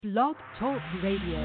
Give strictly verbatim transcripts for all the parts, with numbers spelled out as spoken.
Blog Talk Radio.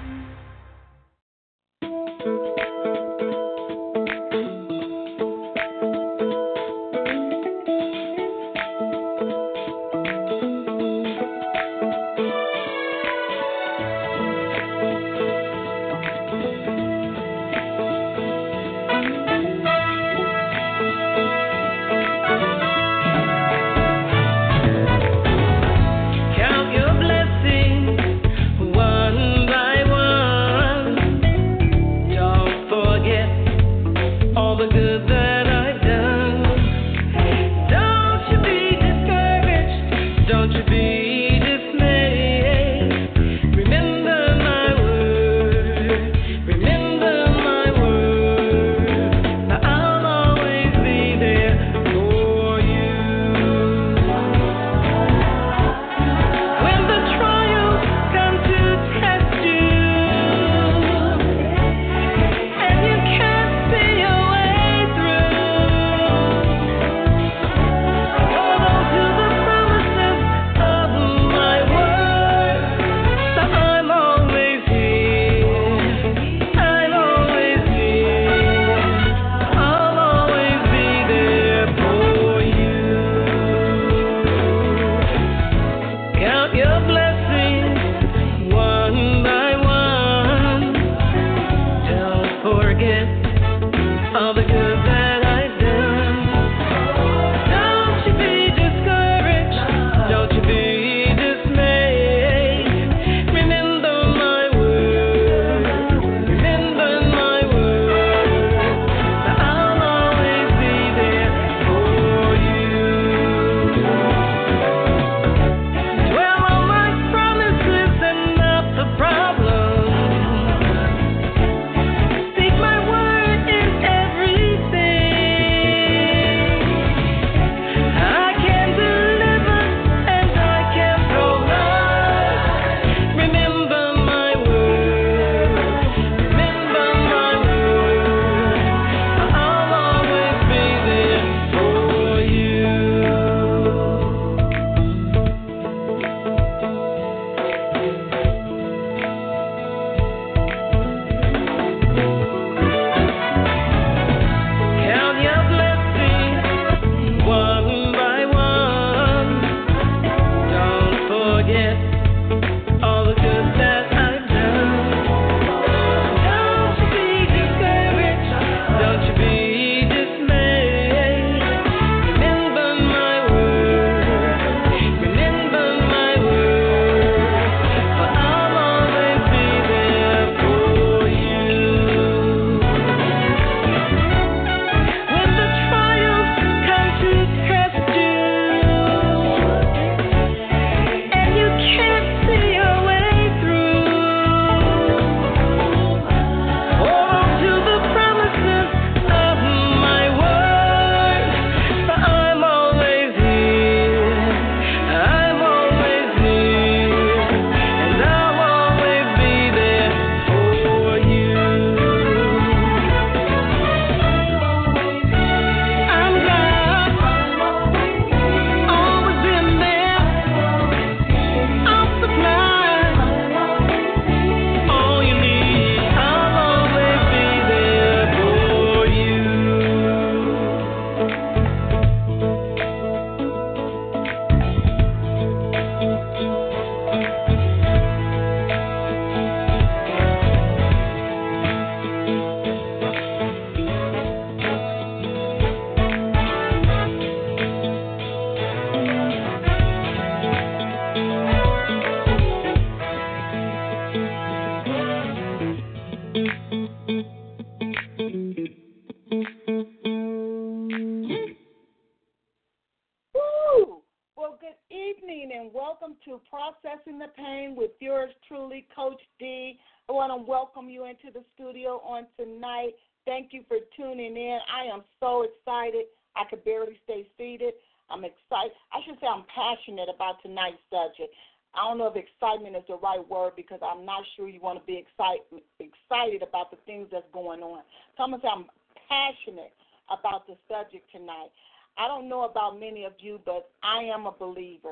Processing the Pain with yours truly, Coach D. I want to welcome you into the studio on tonight. Thank you for tuning in. I am so excited. I could barely stay seated. I'm excited. I should say I'm passionate about tonight's subject. I don't know if excitement is the right word because I'm not sure you want to be excite, excited about the things that's going on. So I'm going to say I'm passionate about the subject tonight. I don't know about many of you, but I am a believer.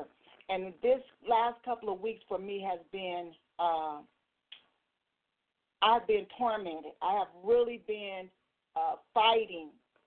and this last couple of weeks for me has been, uh, I've been tormented. I have really been uh, fighting,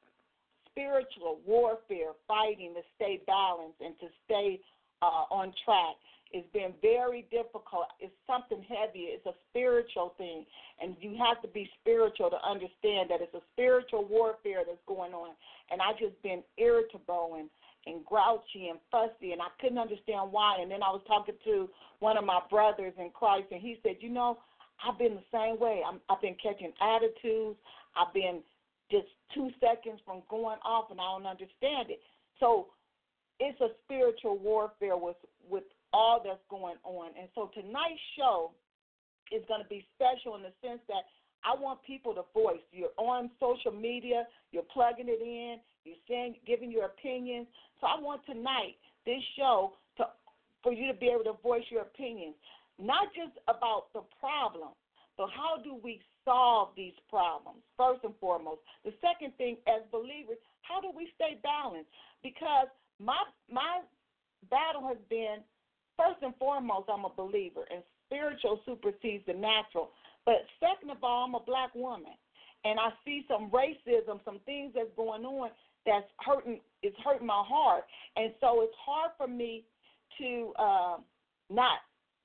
spiritual warfare, fighting to stay balanced and to stay uh, on track. It's been very difficult. It's something heavy. It's a spiritual thing, and you have to be spiritual to understand that it's a spiritual warfare that's going on. And I just been irritable and, and grouchy and fussy, and I couldn't understand why. And then I was talking to one of my brothers in Christ, and he said, you know, I've been the same way. I'm, I've been catching attitudes. I've been just two seconds from going off, and I don't understand it. So it's a spiritual warfare with with all that's going on. And so tonight's show is going to be special in the sense that I want people to voice. You're on social media, you're plugging it in, you're saying, giving your opinions. So I want tonight, this show, to for you to be able to voice your opinions, not just about the problem, but how do we solve these problems, first and foremost. The second thing, as believers, how do we stay balanced? Because my my battle has been, first and foremost, I'm a believer, and spiritual supersedes the natural. But second of all, I'm a black woman, and I see some racism, some things that's going on that's hurting, is hurting my heart. And so it's hard for me to uh, not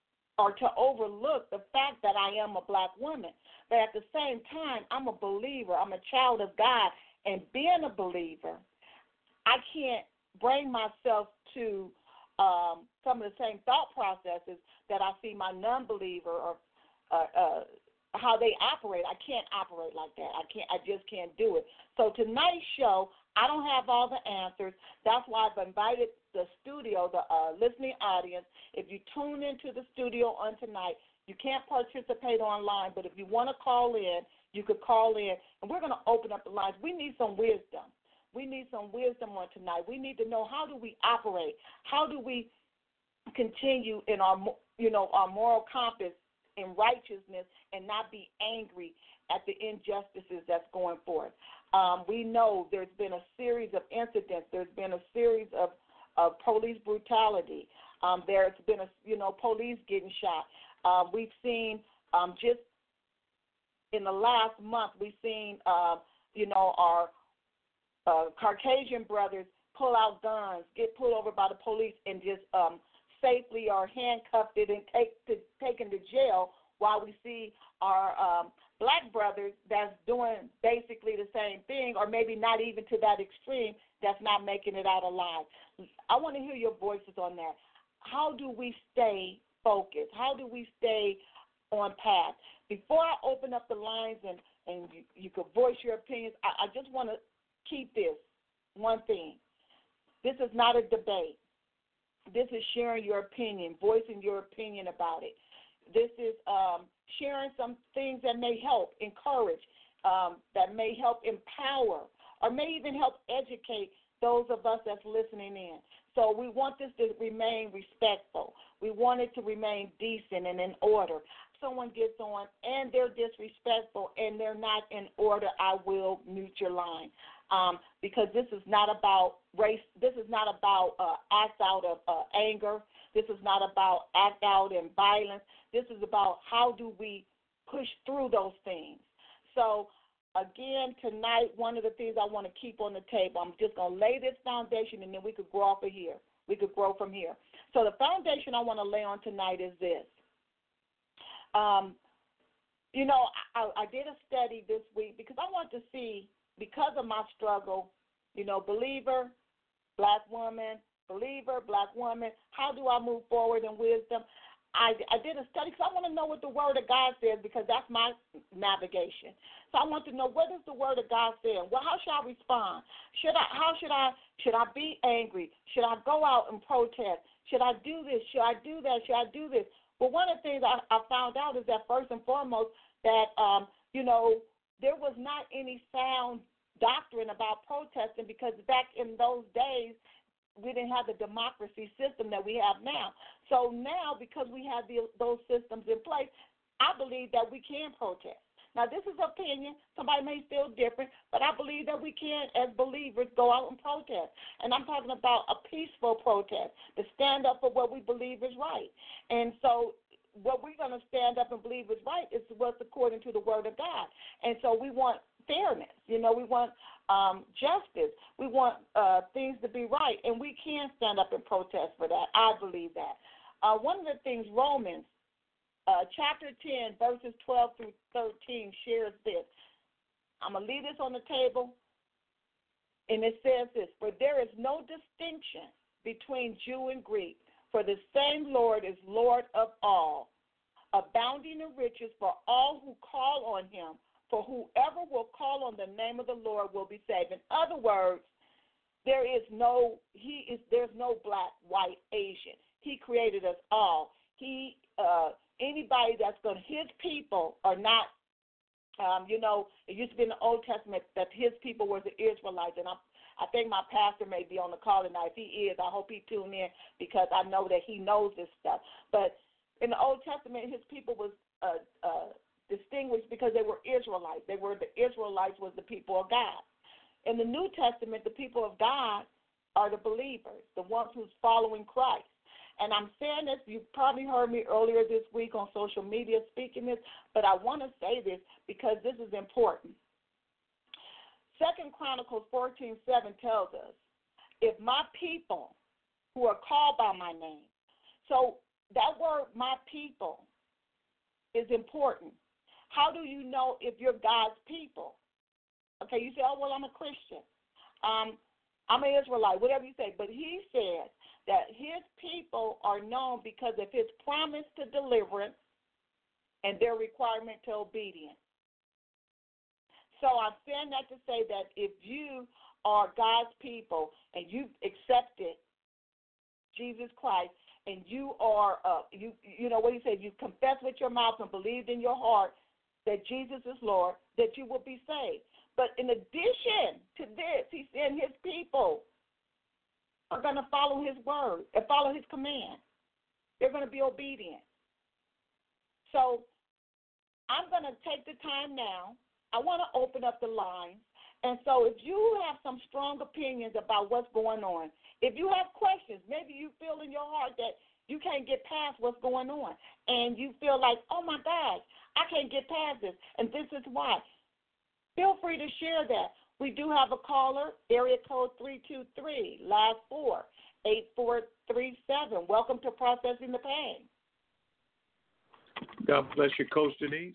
or to overlook the fact that I am a black woman. But at the same time, I'm a believer. I'm a child of God. And being a believer, I can't bring myself to um, some of the same thought processes that I see my non-believer or uh, uh, how they operate. I can't operate like that. I can't. I just can't do it. So tonight's show, I don't have all the answers. That's why I've invited the studio, the uh, listening audience. If you tune into the studio on tonight, you can't participate online, but if you want to call in, you could call in, and we're going to open up the lines. We need some wisdom. We need some wisdom on tonight. We need to know, how do we operate? How do we continue in our, you know, our moral compass in righteousness and not be angry at the injustices that's going forth? Um, we know there's been a series of incidents. There's been a series of, of police brutality. Um, there's been, a, you know, police getting shot. Uh, we've seen um, just in the last month, we've seen, uh, you know, our uh, Caucasian brothers pull out guns, get pulled over by the police, and just um, safely are handcuffed and take to, taken to jail, while we see our um, black brothers that's doing basically the same thing, or maybe not even to that extreme, that's not making it out alive. I want to hear your voices on that. How do we stay focused? How do we stay on path? Before I open up the lines and, and you, you could voice your opinions, I, I just want to keep this one thing. This is not a debate. This is sharing your opinion, voicing your opinion about it. This is um, sharing some things that may help, encourage, um, that may help empower, or may even help educate those of us that's listening in. So we want this to remain respectful. We want it to remain decent and in order. Someone gets on and they're disrespectful and they're not in order, I will mute your line. Um, because this is not about race. This is not about uh, act out of uh, anger. This is not about act out in violence. This is about how do we push through those things. So, again, tonight, one of the things I want to keep on the table, I'm just going to lay this foundation, and then we could grow off of here. We could grow from here. So the foundation I want to lay on tonight is this. Um, you know, I, I did a study this week because I want to see, because of my struggle, you know, believer, black woman, believer, black woman, how do I move forward in wisdom? I, I did a study because I want to know what the Word of God says, because that's my navigation. So I want to know, what does the Word of God say? Well, how should I respond? Should I? How should I? Should I be angry? Should I go out and protest? Should I do this? Should I do that? Should I do this? Well, one of the things I, I found out is that, first and foremost, that um, you know, there was not any sound doctrine about protesting, because back in those days, we didn't have the democracy system that we have now. So now, because we have the, those systems in place, I believe that we can protest. Now, this is opinion. Somebody may feel different, but I believe that we can, as believers, go out and protest. And I'm talking about a peaceful protest, to stand up for what we believe is right. And so what we're going to stand up and believe is right is what's according to the Word of God. And so we want fairness. You know, we want um, justice. We want uh, things to be right, and we can stand up and protest for that. I believe that. Uh, one of the things, Romans uh, chapter ten, verses twelve through thirteen shares this. I'm going to leave this on the table, and it says this: for there is no distinction between Jew and Greek, for the same Lord is Lord of all, abounding in riches for all who call on him. For whoever will call on the name of the Lord will be saved. In other words, there is no he is there's no black, white, Asian. He created us all. He uh, anybody that's going to his people are not. Um, you know, it used to be in the Old Testament that his people were the Israelites, and I'm, I think my pastor may be on the call tonight. If he is, I hope he tune in because I know that he knows this stuff. But in the Old Testament, his people was uh, uh, distinguished because they were Israelites. They were the Israelites was the people of God. In the New Testament, the people of God are the believers, the ones who's following Christ. And I'm saying this, you probably heard me earlier this week on social media speaking this, but I want to say this because this is important. Second Chronicles fourteen seven tells us, if my people who are called by my name, so that word, my people, is important. How do you know if you're God's people? Okay, you say, oh, well, I'm a Christian. Um, I'm an Israelite, whatever you say. But he said that his people are known because of his promise to deliverance and their requirement to obedience. So I'm saying that to say that if you are God's people and you've accepted Jesus Christ and you are, uh, you you know what he said, you confess with your mouth and believed in your heart that Jesus is Lord, that you will be saved. But in addition to this, he said his people are going to follow his word and follow his command. They're going to be obedient. So I'm going to take the time now. I want to open up the lines. And so if you have some strong opinions about what's going on, if you have questions, maybe you feel in your heart that you can't get past what's going on, and you feel like, oh, my gosh, I can't get past this, and this is why. Feel free to share that. We do have a caller, area code three two three, last four, eight four three seven. Welcome to Processing the Pain. God bless you, Coach Denise.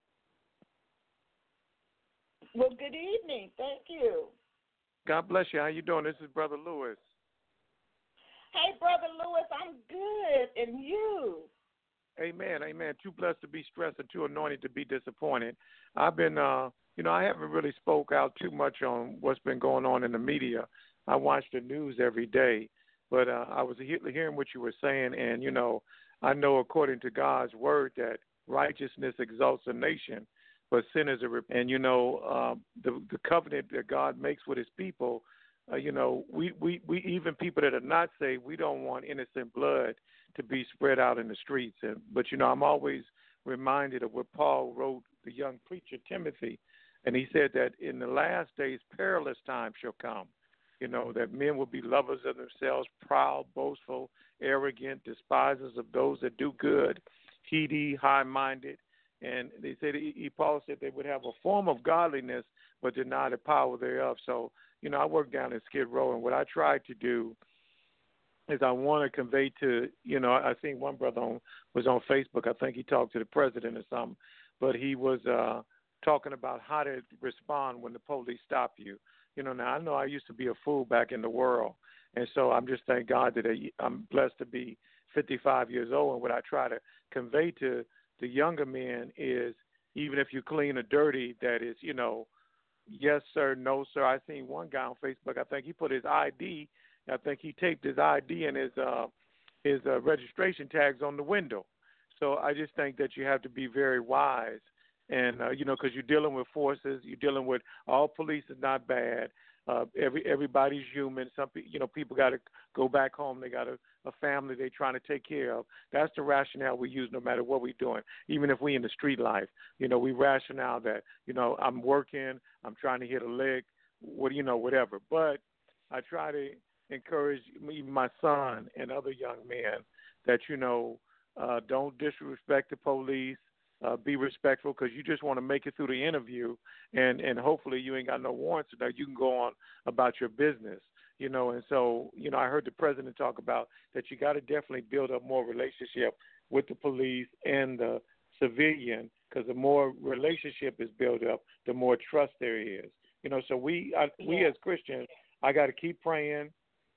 Well, good evening. Thank you. God bless you. How you doing? This is Brother Lewis. Hey, Brother Lewis, I'm good. And you? Amen. Amen. Too blessed to be stressed and too anointed to be disappointed. I've been, uh, you know, I haven't really spoke out too much on what's been going on in the media. I watch the news every day, but uh, I was he- hearing what you were saying, and, you know, I know according to God's word that righteousness exalts a nation, but sin is a rep- and you know uh, the the covenant that God makes with His people. Uh, you know, we, we we even people that are not saved, we don't want innocent blood to be spread out in the streets. And but you know, I'm always reminded of what Paul wrote the young preacher Timothy, and he said that in the last days perilous times shall come. You know, that men will be lovers of themselves, proud, boastful, arrogant, despisers of those that do good, heedy, high-minded. And they said, he, Paul said they would have a form of godliness, but deny the power thereof. So, you know, I work down in Skid Row, and what I try to do is I want to convey to, you know, I seen one brother on, was on Facebook. I think he talked to the president or something, but he was uh, talking about how to respond when the police stop you. You know, now I know I used to be a fool back in the world, and so I'm just thank God that I'm blessed to be fifty-five years old, and what I try to convey to the younger men is even if you clean or dirty, that is, you know, yes, sir, no, sir. I seen one guy on Facebook, I think he put his I D, I think he taped his I D and his, uh, his uh, registration tags on the window. So I just think that you have to be very wise and uh, you know, because you're dealing with forces, you're dealing with all police is not bad. Uh, every everybody's human. Some pe- you know people got to go back home. They got a, a family they're trying to take care of. That's the rationale we use no matter what we're doing. Even if we in the street life, you know, we rationale that you know I'm working, I'm trying to hit a lick, what you know, whatever. But I try to encourage even my son and other young men that you know uh, don't disrespect the police. Uh, be respectful because you just want to make it through the interview, and, and hopefully you ain't got no warrants so that you can go on about your business, you know. And so, you know, I heard the president talk about that you got to definitely build up more relationship with the police and the civilian because the more relationship is built up, the more trust there is, you know. So we, I, we yeah. as Christians, I got to keep praying.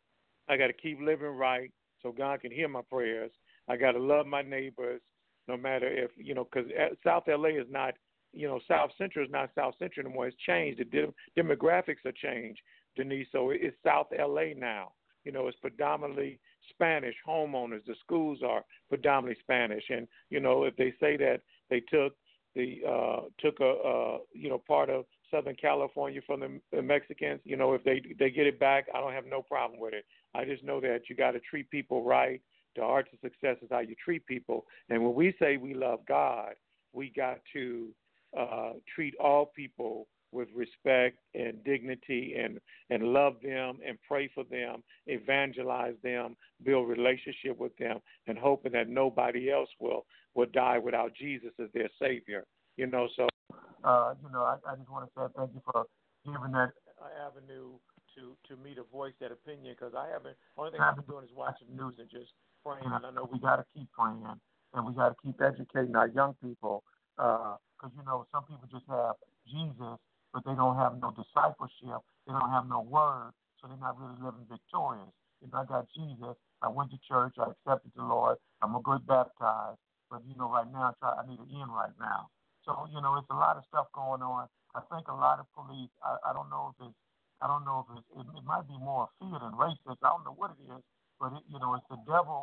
I got to keep living right so God can hear my prayers. I got to love my neighbors. No matter if, you know, because South L A is not, you know, South Central is not South Central anymore. It's changed. The de- demographics are changed, Denise. So it's South L A now. You know, it's predominantly Spanish homeowners. The schools are predominantly Spanish. And, you know, if they say that they took the, uh, took a, uh, you know, part of Southern California from the, the Mexicans, you know, if they, they get it back, I don't have no problem with it. I just know that you got to treat people right. The art of success is how you treat people. And when we say we love God, we got to uh, treat all people with respect and dignity and, and love them and pray for them, evangelize them, build relationship with them, and hoping that nobody else will, will die without Jesus as their Savior. You know, so, uh, you know, I, I just want to say thank you for giving that avenue to, to me to voice that opinion because I haven't, only thing I've been doing is watching the news and just praying, and I know we got to keep praying, and we got to keep educating our young people, because, uh, you know, some people just have Jesus, but they don't have no discipleship, they don't have no word, so they're not really living victorious. You know, I got Jesus, I went to church, I accepted the Lord, I'm a good baptized, but, you know, right now, I, try, I need an end right now. So, you know, it's a lot of stuff going on. I think a lot of police, I, I don't know if it's, I don't know if it's, it, it might be more fear than racist, I don't know what it is. But, it, you know, it's the devil.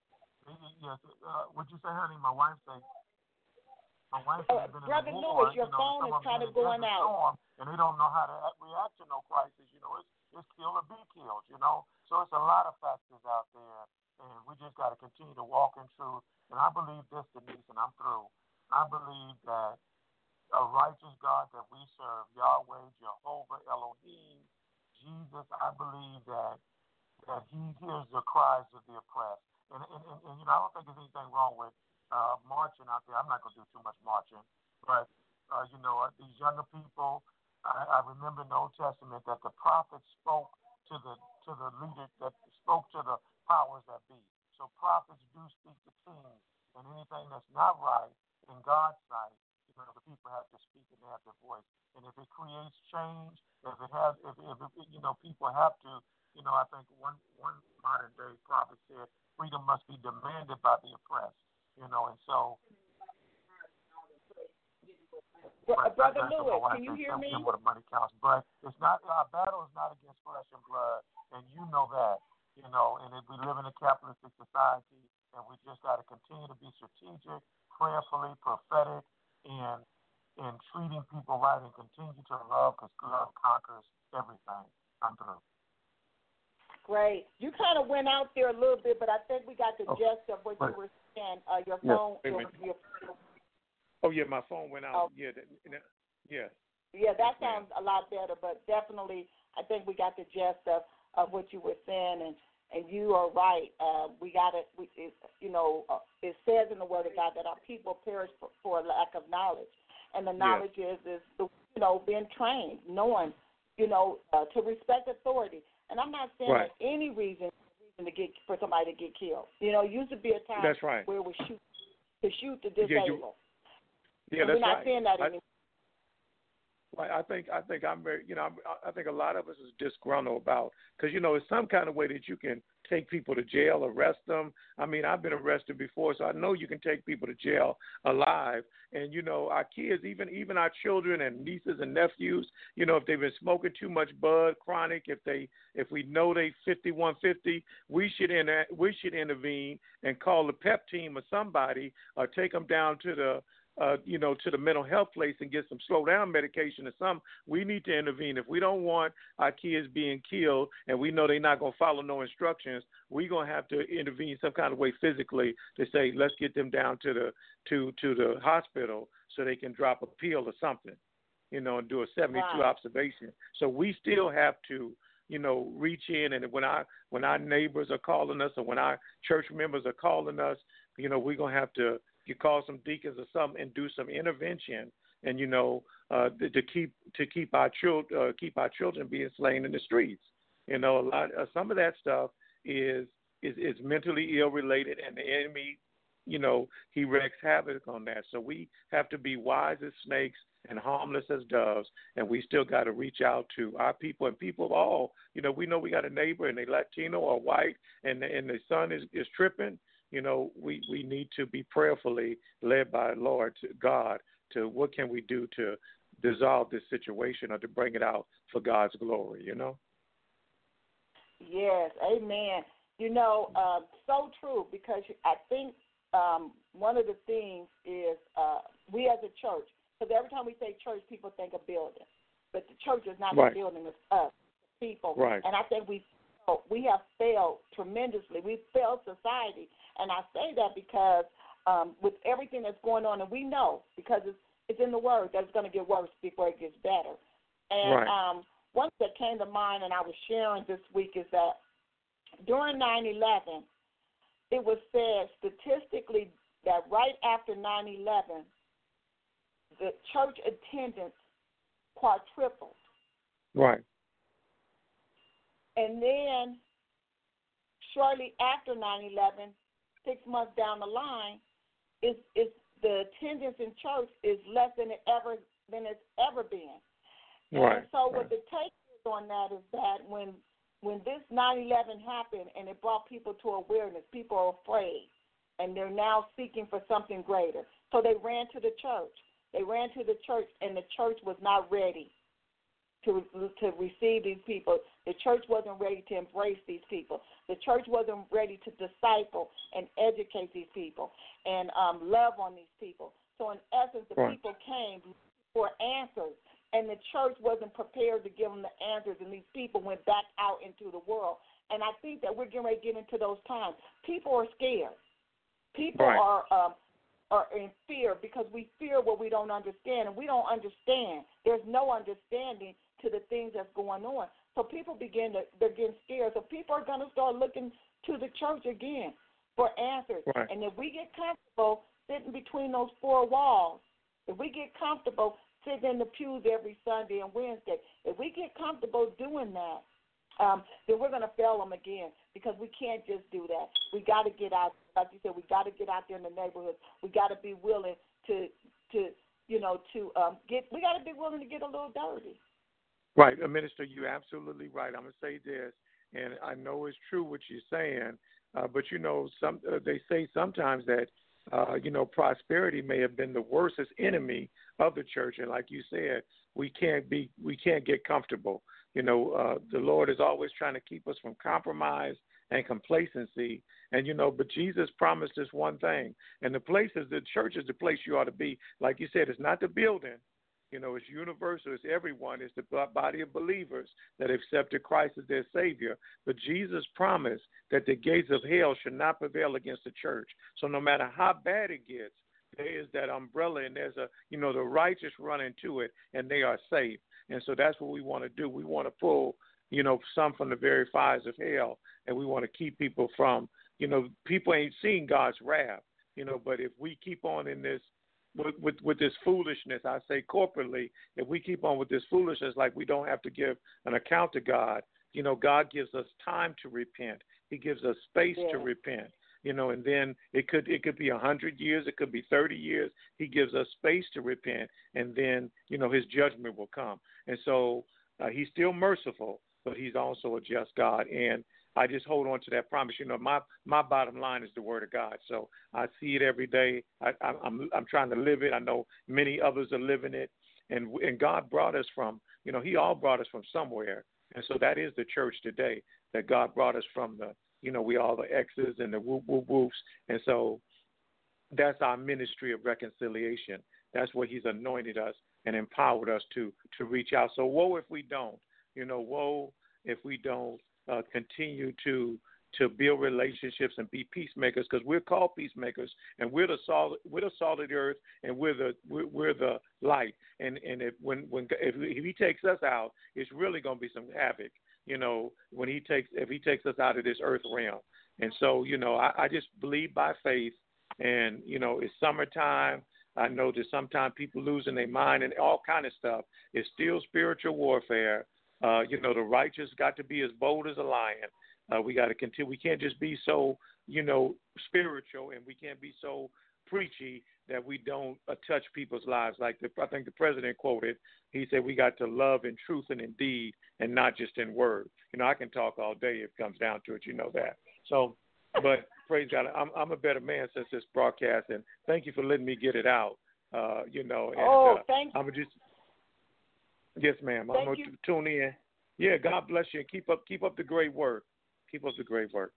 Yes, uh, what'd you say, honey? My wife said, my wife oh, has been Brother in a war. Lewis, your you know, phone some is of kind them of going out. storm, and they don't know how to react to no crisis. You know, it's, it's kill or be killed, you know. So it's a lot of factors out there, and we just got to continue to walk in truth. And I believe this, Denise, and I'm through. I believe that a righteous God that we serve, Yahweh, Jehovah, Elohim, Jesus, I believe that that he hears the cries of the oppressed. And, and, and, and you know, I don't think there's anything wrong with uh, marching out there. I'm not going to do too much marching. But, uh, you know, uh, these younger people, I, I remember in the Old Testament that the prophets spoke to the to the leader, that spoke to the powers that be. So prophets do speak to kings. And anything that's not right in God's sight, you know, the people have to speak and they have their voice. And if it creates change, if it has, if, if it, you know, people have to, you know, I think one one modern day prophet said freedom must be demanded by the oppressed. You know, and so. But, Brother Lewis, can you hear me? What money counts, but it's not. Our battle is not against flesh and blood, and you know that. You know, and if we live in a capitalistic society, and we just got to continue to be strategic, prayerfully, prophetic, and and treating people right, and continue to love, because love conquers everything. I'm through. Great. You kind of went out there a little bit, but I think we got the oh, gist of what right. you were saying. Uh, your yeah. phone. Your, your, oh, yeah, my phone went out. Oh. Yeah, yeah. Yeah, that sounds a lot better, but definitely I think we got the gist of, of what you were saying, and, and you are right. Uh, we got it, we, it you know, uh, it says in the Word of God that our people perish for, for a lack of knowledge, and the knowledge yeah. is, is the, you know, being trained, knowing, you know, uh, to respect authority. And I'm not saying right. there's any reason, reason to get for somebody to get killed. You know, it used to be a time that's right. where we shoot to shoot to disable. Yeah, you, yeah that's we're not right. saying that I, anymore. I think I think I'm very, you know, I think a lot of us is disgruntled about, because, you know, it's some kind of way that you can take people to jail, arrest them. I mean, I've been arrested before, so I know you can take people to jail alive. And, you know, our kids, even even our children and nieces and nephews, you know, if they've been smoking too much bud, chronic, if they if we know they fifty-one fifty, we should inter- we should intervene and call the PEP team or somebody, or take them down to the uh, you know, to the mental health place and get some slow down medication or something. We need to intervene. If we don't want our kids being killed and we know they're not going to follow no instructions, we're going to have to intervene some kind of way physically to say, let's get them down to the to to the hospital so they can drop a pill or something, you know, and do a seventy-two right. observation. So we still have to, you know, reach in, and when our when our neighbors are calling us or when our church members are calling us, you know, we're gonna have to you call some deacons or something and do some intervention, and you know, uh, to, to keep to keep our children uh, keep our children being slain in the streets. You know, a lot uh, some of that stuff is is is mentally ill related, and the enemy, you know, he wreaks havoc on that. So we have to be wise as snakes and harmless as doves, and we still got to reach out to our people and people of all. You know, we know we got a neighbor and they Latino or white, and and the son is, is tripping. You know, we, we need to be prayerfully led by Lord to God to what can we do to dissolve this situation or to bring it out for God's glory, you know? Yes, amen. You know, uh, so true, because I think um, one of the things is uh, we as a church, because every time we say church, people think a building. But the church is not right. the building, it's us, people. Right. And I think we we have failed tremendously. We've failed society. And I say that because um, with everything that's going on, and we know because it's, it's in the Word that it's going to get worse before it gets better. And right. um, one that came to mind and I was sharing this week is that during nine eleven, it was said statistically that right after nine eleven, the church attendance quadrupled. Right. And then shortly after nine eleven, six months down the line, is is the attendance in church is less than it ever than it's ever been. Right. And so right. what the take is on that is that when when this nine eleven happened and it brought people to awareness, people are afraid, and they're now seeking for something greater. So they ran to the church. They ran to the church, and the church was not ready to to receive these people. The church wasn't ready to embrace these people. The church wasn't ready to disciple and educate these people and um, love on these people. So in essence, the right. people came for answers, and the church wasn't prepared to give them the answers, and these people went back out into the world. And I think that we're getting ready to get into those times. People are scared. People right. are um, are in fear because we fear what we don't understand, and we don't understand. There's no understanding to the things that's going on. So people begin to, they're getting scared. So people are going to start looking to the church again for answers. Right. And if we get comfortable sitting between those four walls, if we get comfortable sitting in the pews every Sunday and Wednesday, if we get comfortable doing that, um, then we're going to fail them again because we can't just do that. We got to get out, like you said, we got to get out there in the neighborhoods. We got to be willing to, to you know, to um, get, we got to be willing to get a little dirty. Right, uh, Minister, you're absolutely right. I'm going to say this, and I know it's true what you're saying, uh, but, you know, some uh, they say sometimes that, uh, you know, prosperity may have been the worstest enemy of the church. And like you said, we can't be, we can't get comfortable. You know, uh, the Lord is always trying to keep us from compromise and complacency. And, you know, but Jesus promised us one thing. And the place is, the church is the place you ought to be. Like you said, it's not the building. You know, it's universal. It's everyone. It's the body of believers that accepted Christ as their Savior. But Jesus promised that the gates of hell should not prevail against the church. So no matter how bad it gets, there is that umbrella, and there's a, you know, the righteous run into it, and they are safe. And so that's what we want to do. We want to pull, you know, some from the very fires of hell, and we want to keep people from, you know, people ain't seen God's wrath, you know, but if we keep on in this, With, with with this foolishness, I say corporately, if we keep on with this foolishness, like we don't have to give an account to God, you know, God gives us time to repent. He gives us space yeah. to repent, you know, and then it could it could be a hundred years, it could be thirty years. He gives us space to repent, and then, you know, his judgment will come. And so uh, he's still merciful, but he's also a just God. And I just hold on to that promise. You know, my, my bottom line is the word of God. So I see it every day. I, I, I'm I'm trying to live it. I know many others are living it. And and God brought us from, you know, he all brought us from somewhere. And so that is the church today, that God brought us from the, you know, we all the X's and the whoop, whoop, whoops. And so that's our ministry of reconciliation. That's what he's anointed us and empowered us to to reach out. So woe if we don't. You know, woe if we don't uh, continue to to build relationships and be peacemakers, because we're called peacemakers, and we're the salt, we're the salt of the earth, and we're the we're, we're the light. And and if when when if, if he takes us out, it's really going to be some havoc. You know, when he takes if he takes us out of this earth realm. And so, you know, I, I just believe by faith. And you know, it's summertime. I know that sometimes people losing their mind and all kind of stuff. It's still spiritual warfare. Uh, you know, the righteous got to be as bold as a lion. Uh, we got to continue. We can't just be so, you know, spiritual, and we can't be so preachy that we don't uh, touch people's lives. Like the, I think the president quoted, he said, "We got to love in truth and in deed, and not just in word." You know, I can talk all day if it comes down to it. You know that. So, but praise God, I'm I'm a better man since this broadcast, and thank you for letting me get it out. Uh, you know, and, oh, uh, thank you. I'm just yes, ma'am. Thank I'm gonna you. tune in. Yeah, God bless you, and keep up keep up the great work. Keep up the great work.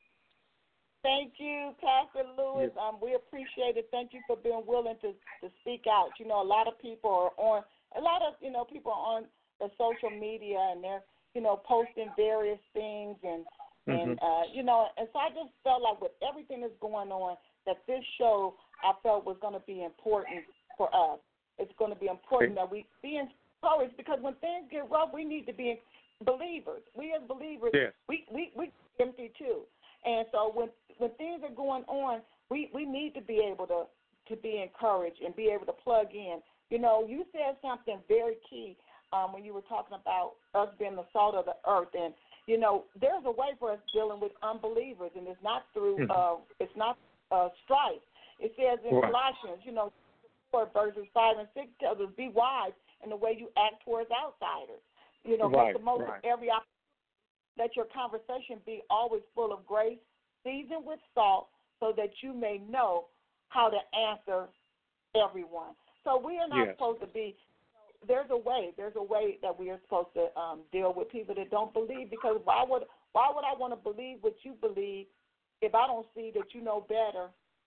Thank you, Pastor Lewis. Yes. Um, we appreciate it. Thank you for being willing to, to speak out. You know, a lot of people are on, a lot of, you know, people are on the social media, and they're, you know, posting various things, and, mm-hmm. and uh, you know, and so I just felt like with everything that's going on, that this show I felt was going to be important for us. It's going to be important that we be encouraged, because when things get rough, we need to be believers. We as believers, yes. we, we, we empty too. And so when when things are going on, we, we need to be able to, to be encouraged and be able to plug in. You know, you said something very key um, when you were talking about us being the salt of the earth. And, you know, there's a way for us dealing with unbelievers, and it's not through, uh, it's not uh, strife. It says in right. Colossians, you know, verses five and six tells us, be wise in the way you act towards outsiders. You know, right. make the most right. of every opportunity. Let your conversation be always full of grace, seasoned with salt, so that you may know how to answer everyone. So we are not yes. supposed to be, there's a way, there's a way that we are supposed to um, deal with people that don't believe, because why would why would I want to believe what you believe if I don't see that you know better,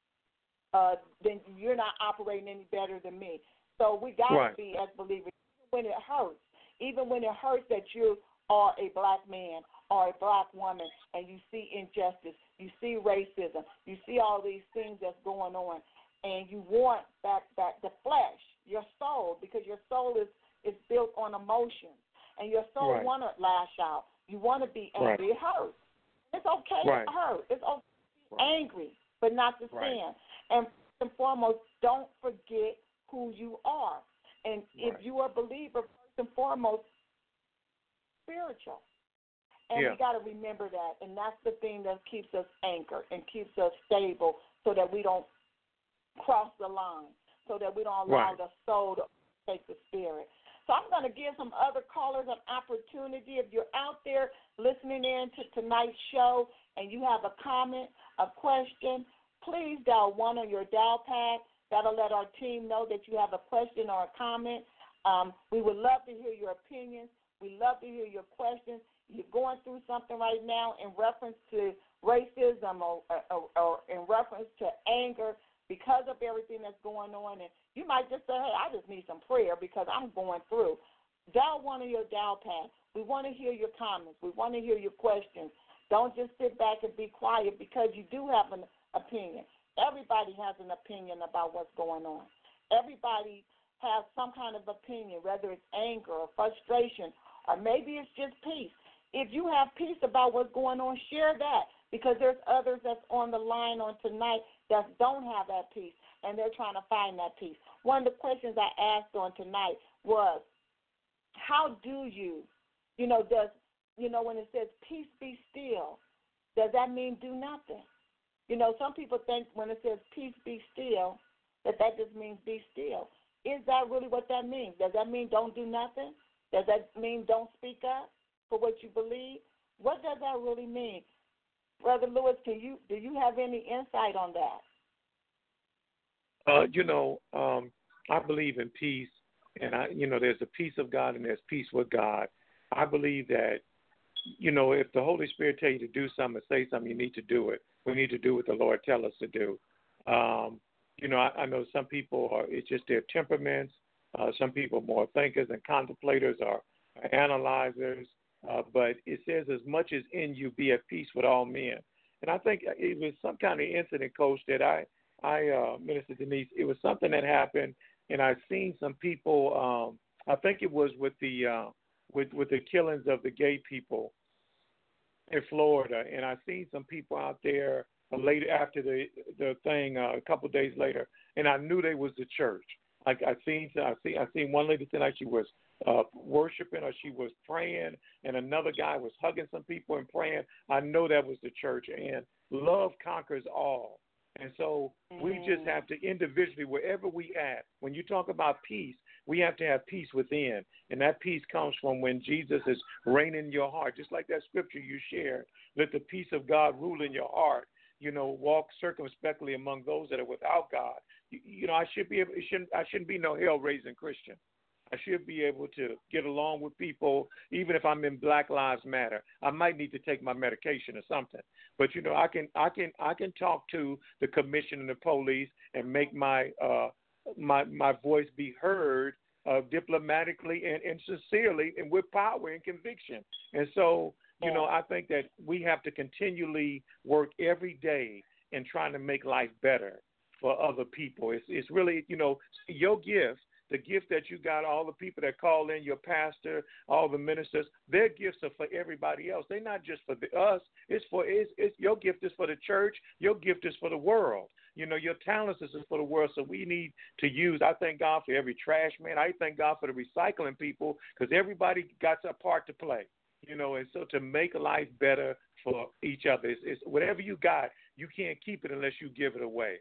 uh, then you're not operating any better than me. So we got to right. be, as believers, even when it hurts, even when it hurts that you are a black man or a black woman, and you see injustice, you see racism, you see all these things that's going on, and you want that, that the flesh, your soul, because your soul is, is built on emotions, and your soul right. want to lash out. You want to be angry. Right. It hurts. It's okay right. to hurt. It's okay to be right. angry, but not to right. sin. And first and foremost, don't forget who you are. And right. if you are a believer, first and foremost, spiritual. And yeah. we got to remember that. And that's the thing that keeps us anchored and keeps us stable, so that we don't cross the line, so that we don't allow right. the soul to take the spirit. So I'm going to give some other callers an opportunity. If you're out there listening in to tonight's show and you have a comment, a question, please dial one on your dial pad. That'll let our team know that you have a question or a comment. Um, we would love to hear your opinions. We love to hear your questions. You're going through something right now in reference to racism or, or, or in reference to anger because of everything that's going on. And you might just say, hey, I just need some prayer because I'm going through. Dial one of your dial pads. We want to hear your comments. We want to hear your questions. Don't just sit back and be quiet, because you do have an opinion. Everybody has an opinion about what's going on. Everybody has some kind of opinion, whether it's anger or frustration, or maybe it's just peace. If you have peace about what's going on, share that, because there's others that's on the line on tonight that don't have that peace, and they're trying to find that peace. One of the questions I asked on tonight was, how do you, you know, does, you know, when it says peace be still, does that mean do nothing? You know, some people think when it says peace be still, that that just means be still. Is that really what that means? Does that mean don't do nothing? Does that mean don't speak up for what you believe? What does that really mean? Brother Lewis, can you do you have any insight on that? Uh, you know, um, I believe in peace, and I, you know, there's the peace of God and there's peace with God. I believe that, you know, if the Holy Spirit tell you to do something, say something, you need to do it. We need to do what the Lord tell us to do. Um, You know, I, I know some people are, it's just their temperaments. Uh, some people are more thinkers and contemplators or, or analyzers. Uh, but it says, as much as in you, be at peace with all men. And I think it was some kind of incident, Coach, that I, I uh, Minister Denise, it was something that happened, and I've seen some people, um, I think it was with the, uh, with, with the killings of the gay people in Florida, and I've seen some people out there later after the the thing uh, a couple of days later, and I knew they was the church. Like I seen, I seen, I seen one lady tonight. She was uh, worshiping or she was praying, and another guy was hugging some people and praying. I know that was the church, and love conquers all. And so we just have to individually, wherever we at, when you talk about peace, we have to have peace within. And that peace comes from when Jesus is reigning in your heart. Just like that scripture you shared, let the peace of God rule in your heart. You know, walk circumspectly among those that are without God. You, you know, I should be able, it shouldn't, I shouldn't be no hell-raising Christian. I should be able to get along with people, even if I'm in Black Lives Matter. I might need to take my medication or something, but you know, I can, I can, I can talk to the commission and the police and make my, uh, my, my voice be heard uh, diplomatically and, and sincerely and with power and conviction. And so, you know, I think that we have to continually work every day in trying to make life better for other people. It's, it's really, you know, your gift. The gift that you got, all the people that call in, your pastor, all the ministers, their gifts are for everybody else. They're not just for the, us. It's for it's, it's your gift is for the church. Your gift is for the world. You know, your talents is for the world. So we need to use. I thank God for every trash man. I thank God for the recycling people because everybody got a part to play. You know, and so to make life better for each other, it's, it's whatever you got, you can't keep it unless you give it away.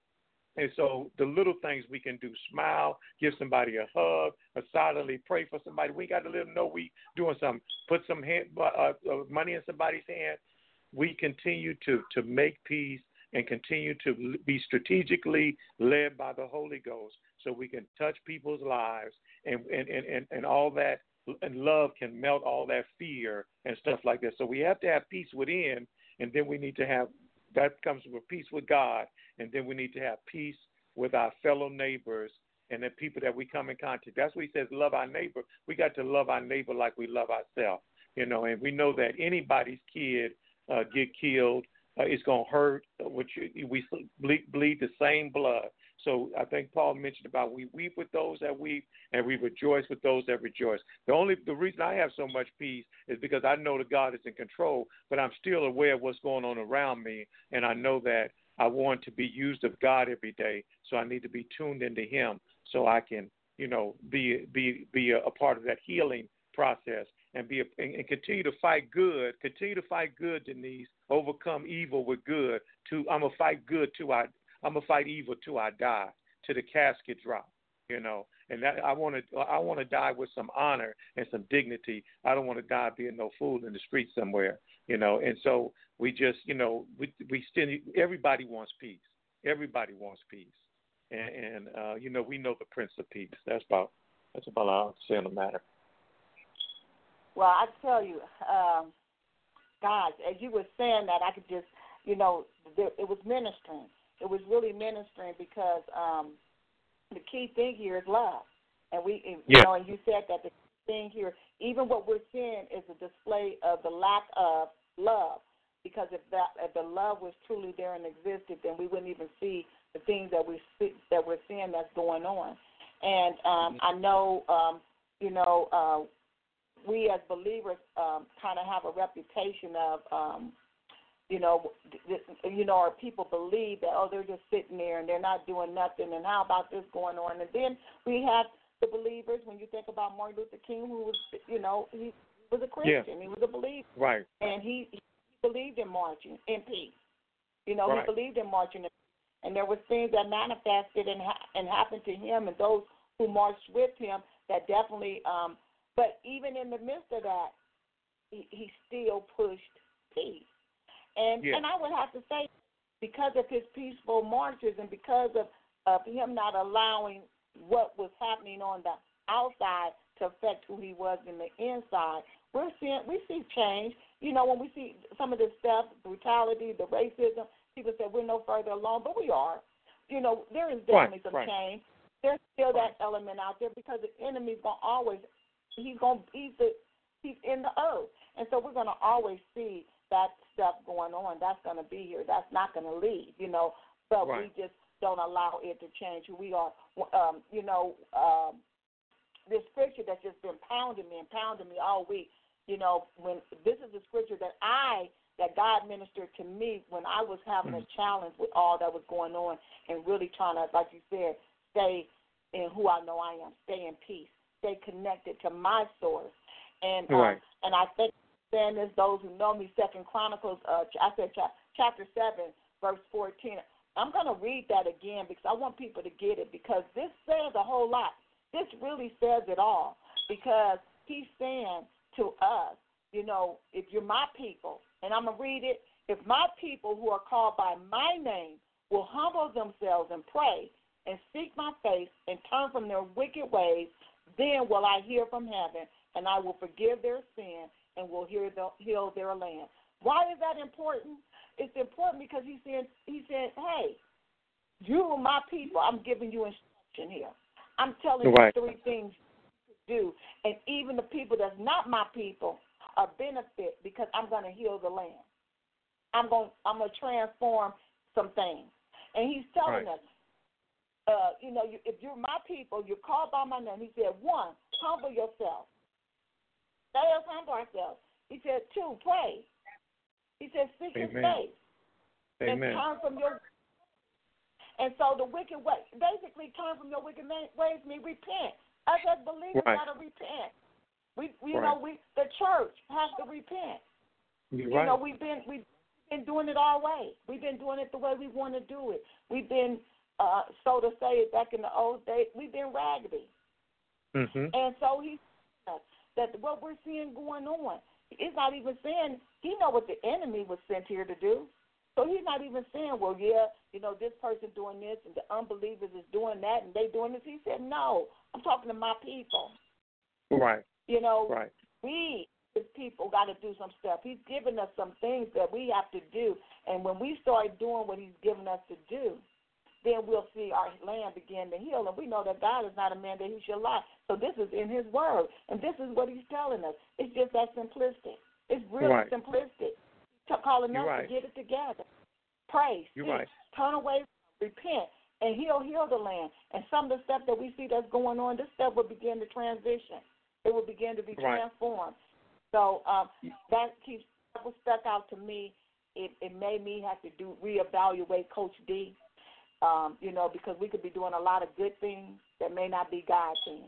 And so the little things we can do, smile, give somebody a hug, or silently pray for somebody. We got to let them know we doing something. Put some hand, uh, uh, money in somebody's hand. We continue to, to make peace and continue to be strategically led by the Holy Ghost so we can touch people's lives and, and, and, and, and all that. And love can melt all that fear and stuff like that. So we have to have peace within, and then we need to have, that comes with peace with God, and then we need to have peace with our fellow neighbors and the people that we come in contact. That's what he says, love our neighbor. We got to love our neighbor like we love ourselves, you know, and we know that anybody's kid uh, get killed, uh, it's going to hurt, which we bleed, bleed the same blood. So I think Paul mentioned about we weep with those that weep and we rejoice with those that rejoice. The only the reason I have so much peace is because I know that God is in control, but I'm still aware of what's going on around me, and I know that I want to be used of God every day. So I need to be tuned into Him so I can, you know, be be be a, a part of that healing process and be a, and, and continue to fight good. Continue to fight good, Denise. Overcome evil with good. To I'm gonna fight good till I. I'm gonna fight evil till I die, till the casket drop, you know. And that I want to, I want to die with some honor and some dignity. I don't want to die being no fool in the street somewhere, you know. And so we just, you know, we we still. Everybody wants peace. Everybody wants peace, and, and uh, you know, we know the Prince of Peace. That's about that's about all I have to say on the matter. Well, I tell you, um, guys, as you were saying that, I could just, you know, there, it was ministering. It was really ministering because um, the key thing here is love. And we, you yeah. know, and you said that the thing here, even what we're seeing is a display of the lack of love. Because if that, if the love was truly there and existed, then we wouldn't even see the things that we see, that we're seeing that's going on. And um, I know, um, you know, uh, we as believers um, kind of have a reputation of. Um, You know, you know, or people believe that, oh, they're just sitting there and they're not doing nothing, and how about this going on? And then we have the believers, when you think about Martin Luther King, who was, you know, he was a Christian. Yeah. He was a believer. Right. And he, he believed in marching in peace. You know, right. he believed in marching in peace. And there was things that manifested and, ha- and happened to him and those who marched with him that definitely, um, but even in the midst of that, he, he still pushed peace. And yeah. and I would have to say, because of his peaceful marches and because of, of him not allowing what was happening on the outside to affect who he was in the inside, we're seeing we see change. You know, when we see some of this stuff, brutality, the racism, people say we're no further along, but we are. You know, there is definitely right, some right. change. There's still right. that element out there because the enemy's gonna always he's gonna he's the he's in the earth, and so we're gonna always see that stuff going on. That's gonna be here. That's not gonna leave. You know, but right. we just don't allow it to change who we are. Um, you know, um, this scripture that's just been pounding me and pounding me all week. You know, when this is the scripture that I that God ministered to me when I was having mm-hmm. a challenge with all that was going on and really trying to, like you said, stay in who I know I am, stay in peace, stay connected to my source. And um, right. and I think saying this, those who know me, Second Chronicles, uh, I said chapter seven, verse fourteen. I'm going to read that again because I want people to get it because this says a whole lot. This really says it all because he's saying to us, you know, if you're my people, and I'm going to read it, if my people who are called by my name will humble themselves and pray and seek my face and turn from their wicked ways, then will I hear from heaven, and I will forgive their sin and will heal, the, heal their land. Why is that important? It's important because he said, he said, hey, you are my people. I'm giving you instruction here. I'm telling right. you three things to do, and even the people that's not my people are benefit because I'm going to heal the land. I'm going I'm going to transform some things. And he's telling right. us, uh, you know, you, if you're my people, you're called by my name. He said, one, humble yourself. Let us humble ourselves. He said, two, pray. He said, seek his face. And Amen. turn from your And so the wicked way, basically turn from your wicked ways means repent. Us as believers right. got to repent. We, we right. you know, we the church has to repent. You're you right. know, we've been we've been doing it our way. We've been doing it the way we want to do it. We've been, uh, so to say, back in the old days, we've been raggedy. Mm-hmm. And so he said that what we're seeing going on, it's not even saying he know what the enemy was sent here to do. So he's not even saying, well, yeah, you know, this person doing this and the unbelievers is doing that and they doing this. He said, no, I'm talking to my people. Right. You know, right. we as people got to do some stuff. He's given us some things that we have to do. And when we start doing what he's given us to do, then we'll see our land begin to heal. And we know that God is not a man that he should lie. So this is in his word. And this is what he's telling us. It's just that simplistic. It's really right. simplistic. He's calling You're us right. to get it together. Pray, You're seek, right. turn away, repent, and he'll heal the land. And some of the stuff that we see that's going on, this stuff will begin to transition. It will begin to be right. transformed. So um, that keeps that was stuck out to me. It, it made me have to do reevaluate Coach D. Um, you know, because we could be doing a lot of good things that may not be God things.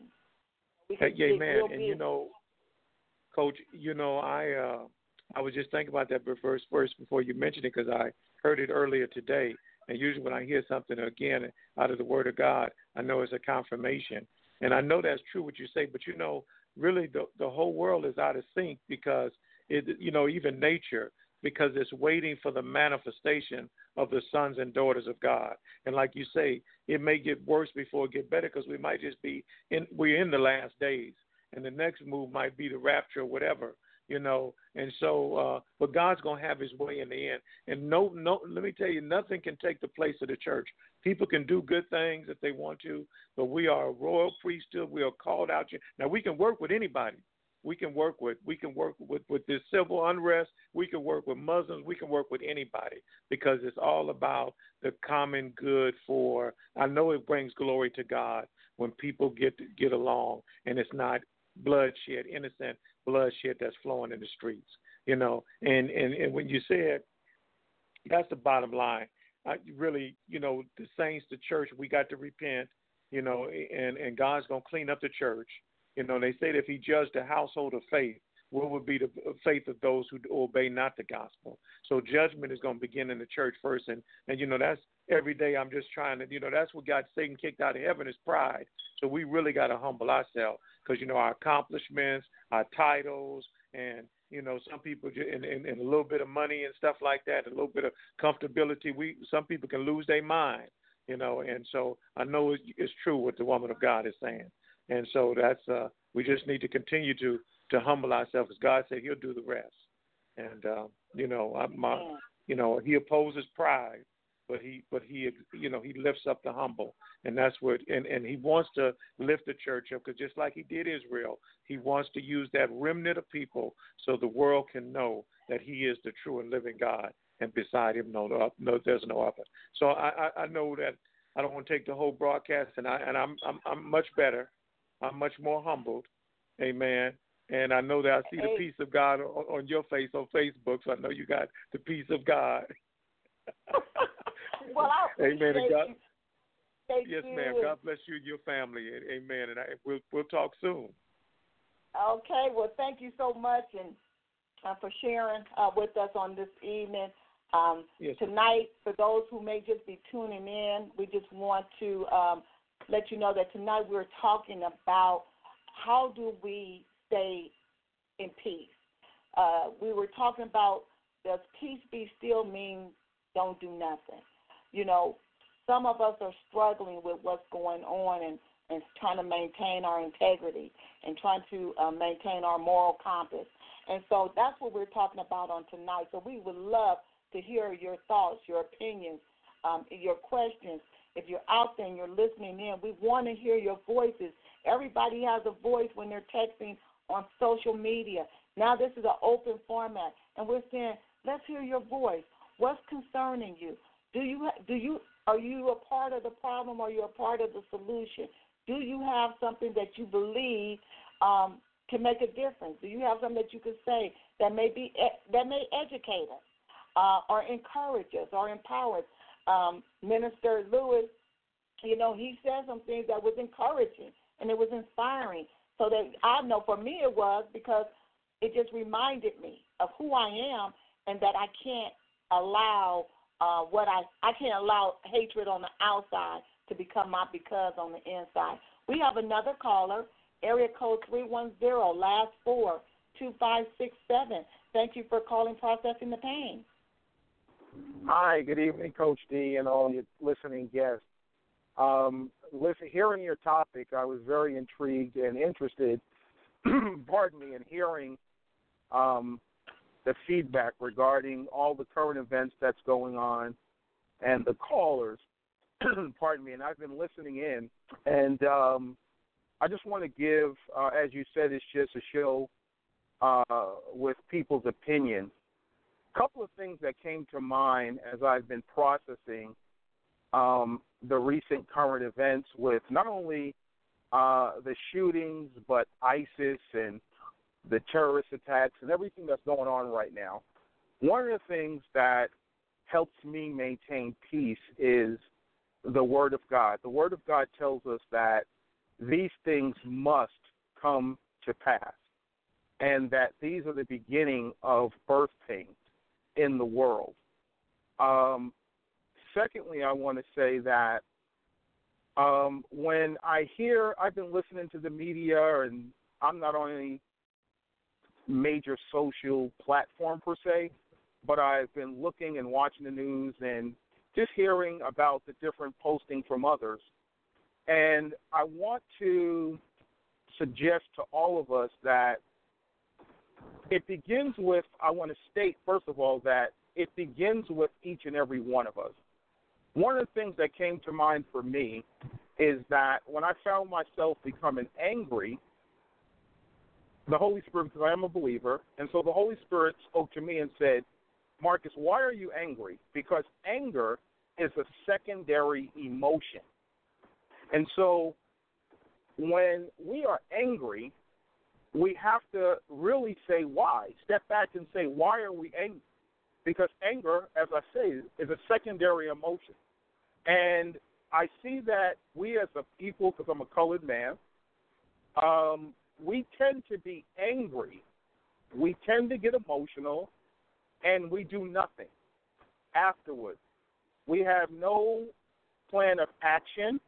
We Hey, yeah, man, and big. you know, Coach, you know, I uh, I was just thinking about that verse first before you mentioned it because I heard it earlier today. And usually when I hear something again out of the Word of God, I know it's a confirmation. And I know that's true what you say, but you know, really the the whole world is out of sync because it, you know, even nature, because it's waiting for the manifestation of the sons and daughters of God. And like you say, it may get worse before it get better because we might just be in, we're in the last days, and the next move might be the rapture or whatever, you know. And so, uh, but God's going to have his way in the end. And no, no, let me tell you, nothing can take the place of the church. People can do good things if they want to, but we are a royal priesthood. We are called out. Now, we can work with anybody. We can work with we can work with, with this civil unrest. We can work with Muslims. We can work with anybody because it's all about the common good. For I know it brings glory to God when people get get along and it's not bloodshed, innocent bloodshed that's flowing in the streets. You know, and and, and when you said that's the bottom line. I really, you know, the saints, the church, we got to repent. You know, and and God's gonna clean up the church. You know, they say that if he judged the household of faith, what would be the faith of those who obey not the gospel? So judgment is going to begin in the church first. And, and, you know, that's every day I'm just trying to, you know, that's what got Satan kicked out of heaven is pride. So we really got to humble ourselves because, you know, our accomplishments, our titles, and, you know, some people, and, and, and a little bit of money and stuff like that, a little bit of comfortability, we some people can lose their mind, you know. And so I know it's, it's true what the woman of God is saying. And so that's uh, we just need to continue to to humble ourselves, as God said He'll do the rest. And uh, you know, I, my, you know, He opposes pride, but he but he you know he lifts up the humble, and that's what and, and he wants to lift the church up, because just like he did Israel, he wants to use that remnant of people so the world can know that he is the true and living God, and beside him no no there's no other. So I, I, I know that I don't want to take the whole broadcast, and I and I'm I'm I'm much better, I'm much more humbled, amen. And I know that I see the peace of God on, on your face on Facebook, so I know you got the peace of God. Well, I appreciate Amen. God, you. Thank yes, you. ma'am. God bless you and your family. Amen. And I, we'll we'll talk soon. Okay. Well, thank you so much, and uh, for sharing uh, with us on this evening. Um, yes. Tonight, for those who may just be tuning in, we just want to um, let you know that tonight we're talking about how do we stay in peace. Uh, we were talking about, does peace be still mean don't do nothing? You know, some of us are struggling with what's going on and, and trying to maintain our integrity and trying to uh, maintain our moral compass. And so that's what we're talking about on tonight. So we would love to hear your thoughts, your opinions, um, your questions. If you're out there and you're listening in, we want to hear your voices. Everybody has a voice when they're texting on social media. Now this is an open format, and we're saying, let's hear your voice. What's concerning you? Do you do you are you a part of the problem, or are you a part of the solution? Do you have something that you believe um, can make a difference? Do you have something that you can say that may be that may educate us, uh, or encourage us, or empower us? Um, Minister Lewis, you know, he said some things that was encouraging and it was inspiring. So that I know for me it was, because it just reminded me of who I am, and that I can't allow uh, what I I can't allow hatred on the outside to become my because on the inside. We have another caller, area code three one zero, last four, two five six seven. Thank you for calling Processing the Pain. Hi, good evening, Coach D, and all your listening guests. Um, listen, hearing your topic, I was very intrigued and interested, pardon me, in hearing um, the feedback regarding all the current events that's going on and the callers, pardon me, and I've been listening in. And um, I just want to give, uh, as you said, it's just a show uh, with people's opinions. A couple of things that came to mind as I've been processing um, the recent current events with not only uh, the shootings, but ISIS and the terrorist attacks and everything that's going on right now. One of the things that helps me maintain peace is the Word of God. The Word of God tells us that these things must come to pass, and that these are the beginning of birth pains in the world. Um, secondly, I want to say that um, when I hear, I've been listening to the media, and I'm not on any major social platform per se, but I've been looking and watching the news and just hearing about the different posting from others. And I want to suggest to all of us that it begins with, I want to state, first of all, that it begins with each and every one of us. One of the things that came to mind for me is that when I found myself becoming angry, the Holy Spirit, because I am a believer, and so the Holy Spirit spoke to me and said, Marcus, why are you angry? Because anger is a secondary emotion. And so when we are angry, we have to really say why. Step back and say, why are we angry? Because anger, as I say, is a secondary emotion. And I see that we as a people, because I'm a colored man, um, we tend to be angry. We tend to get emotional, and we do nothing afterwards. We have no plan of action.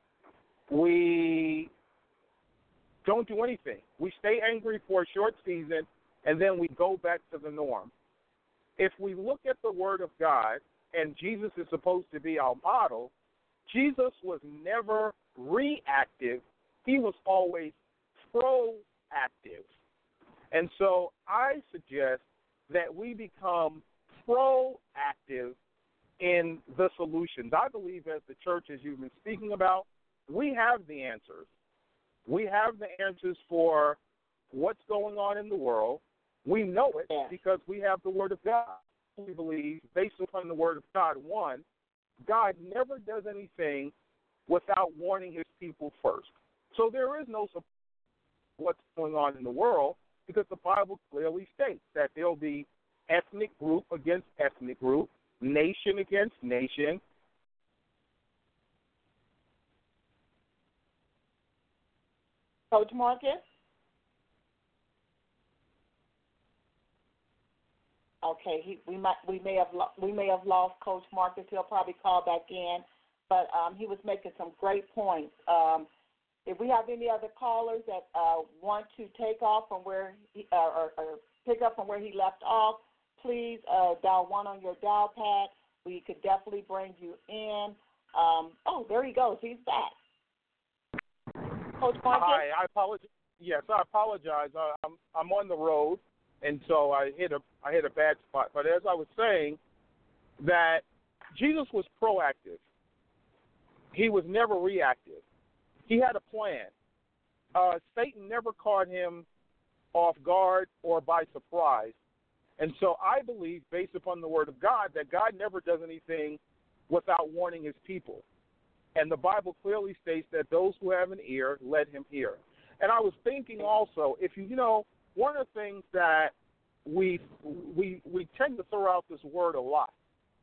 We don't do anything. We stay angry for a short season, and then we go back to the norm. If we look at the Word of God, and Jesus is supposed to be our model, Jesus was never reactive. He was always proactive. And so I suggest that we become proactive in the solutions. I believe as the church, as you've been speaking about, we have the answers. We have the answers for what's going on in the world. We know it yeah. because we have the Word of God. We believe, based upon the Word of God, one, God never does anything without warning his people first. So there is no support for what's going on in the world because the Bible clearly states that there will be ethnic group against ethnic group, nation against nation. Coach Marcus? Okay, he, we might we may have lo- we may have lost Coach Marcus. He'll probably call back in, but um, he was making some great points. Um, if we have any other callers that uh, want to take off from where he, uh, or, or pick up from where he left off, please uh, dial one on your dial pad. We could definitely bring you in. Um, oh, there he goes. He's back. Coach Marcus? Hi, I apologize. Yes, I apologize. I, I'm I'm on the road, and so I hit a I hit a bad spot. But as I was saying, that Jesus was proactive. He was never reactive. He had a plan. Uh, Satan never caught him off guard or by surprise. And so I believe, based upon the Word of God, that God never does anything without warning his people. And the Bible clearly states that those who have an ear, let him hear. And I was thinking also, if you, you know, one of the things that we we we tend to throw out this word a lot,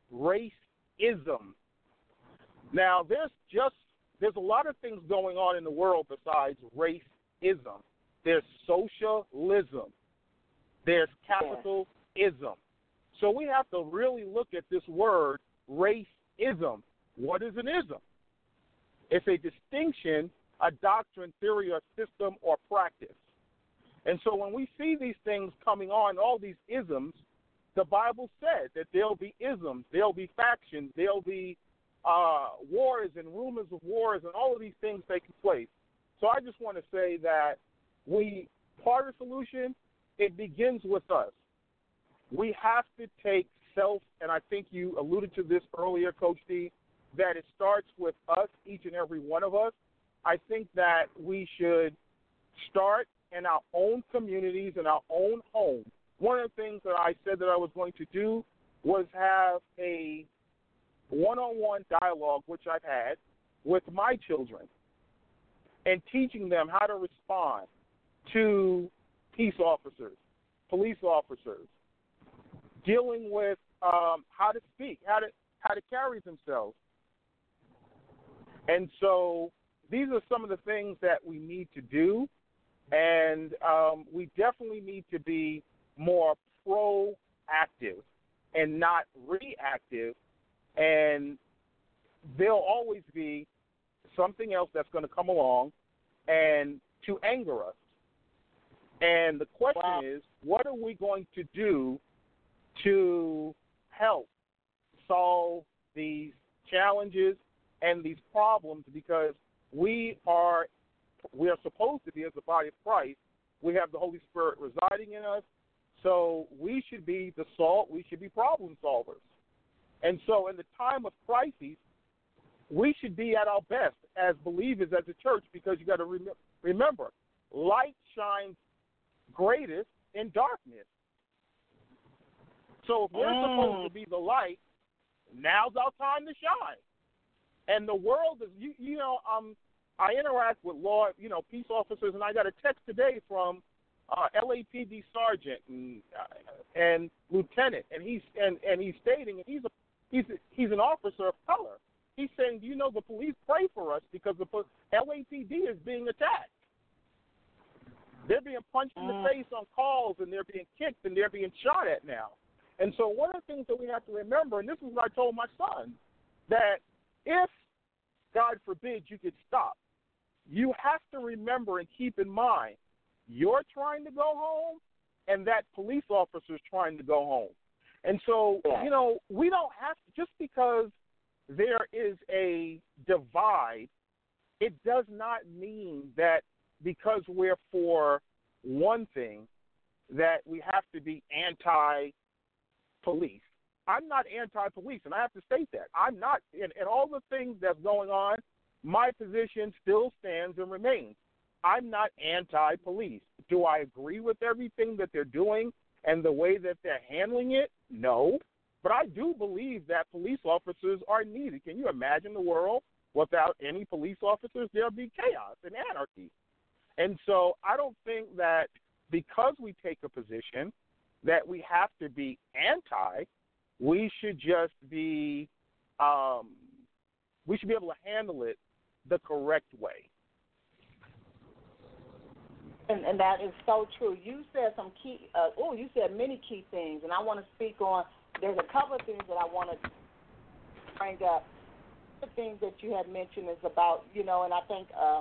racism. Now, there's just there's a lot of things going on in the world besides racism. There's socialism. There's capitalism. So we have to really look at this word, racism. What is an ism? It's a distinction, a doctrine, theory, or system, or practice. And so when we see these things coming on, all these isms, the Bible said that there'll be isms, there'll be factions, there'll be uh, wars and rumors of wars and all of these things taking place. So I just want to say that we, part of the solution, it begins with us. We have to take self, and I think you alluded to this earlier, Coach D, that it starts with us, each and every one of us. I think that we should start in our own communities, in our own home. One of the things that I said that I was going to do was have a one-on-one dialogue, which I've had, with my children and teaching them how to respond to peace officers, police officers, dealing with um, how to speak, how to how to carry themselves. And so these are some of the things that we need to do, and um, we definitely need to be more proactive and not reactive, and there'll always be something else that's going to come along and to anger us. And the question Wow. is, what are we going to do to help solve these challenges and these problems? Because we are we are supposed to be, as the body of Christ, we have the Holy Spirit residing in us, so we should be the salt, we should be problem solvers. And so in the time of crises, we should be at our best as believers, as a church, because you got to rem- remember, light shines greatest in darkness. So if we're Mm. supposed to be the light, now's our time to shine. And the world is, you, you know, um, I interact with law, you know, peace officers, and I got a text today from uh, L A P D sergeant and, uh, and lieutenant, and he's and, and he's stating he's a he's a, he's an officer of color. He's saying, you know, the police pray for us because the L A P D is being attacked. They're being punched in the face on calls, and they're being kicked, and they're being shot at now. And so one of the things that we have to remember, and this is what I told my son, that if, God forbid, you could stop, you have to remember and keep in mind you're trying to go home and that police officer's trying to go home. And so, you know, we don't have to, just because there is a divide, it does not mean that because we're for one thing that we have to be anti-police. I'm not anti-police, and I have to state that. I'm not, in, in all the things that's going on, my position still stands and remains. I'm not anti-police. Do I agree with everything that they're doing and the way that they're handling it? No. But I do believe that police officers are needed. Can you imagine the world without any police officers? There'll be chaos and anarchy. And so I don't think that because we take a position that we have to be anti, we should just be, um, we should be able to handle it the correct way. And, and that is so true. You said some key, uh, oh, you said many key things, and I want to speak on, there's a couple of things that I want to bring up. The things that you had mentioned is about, you know, and I think um,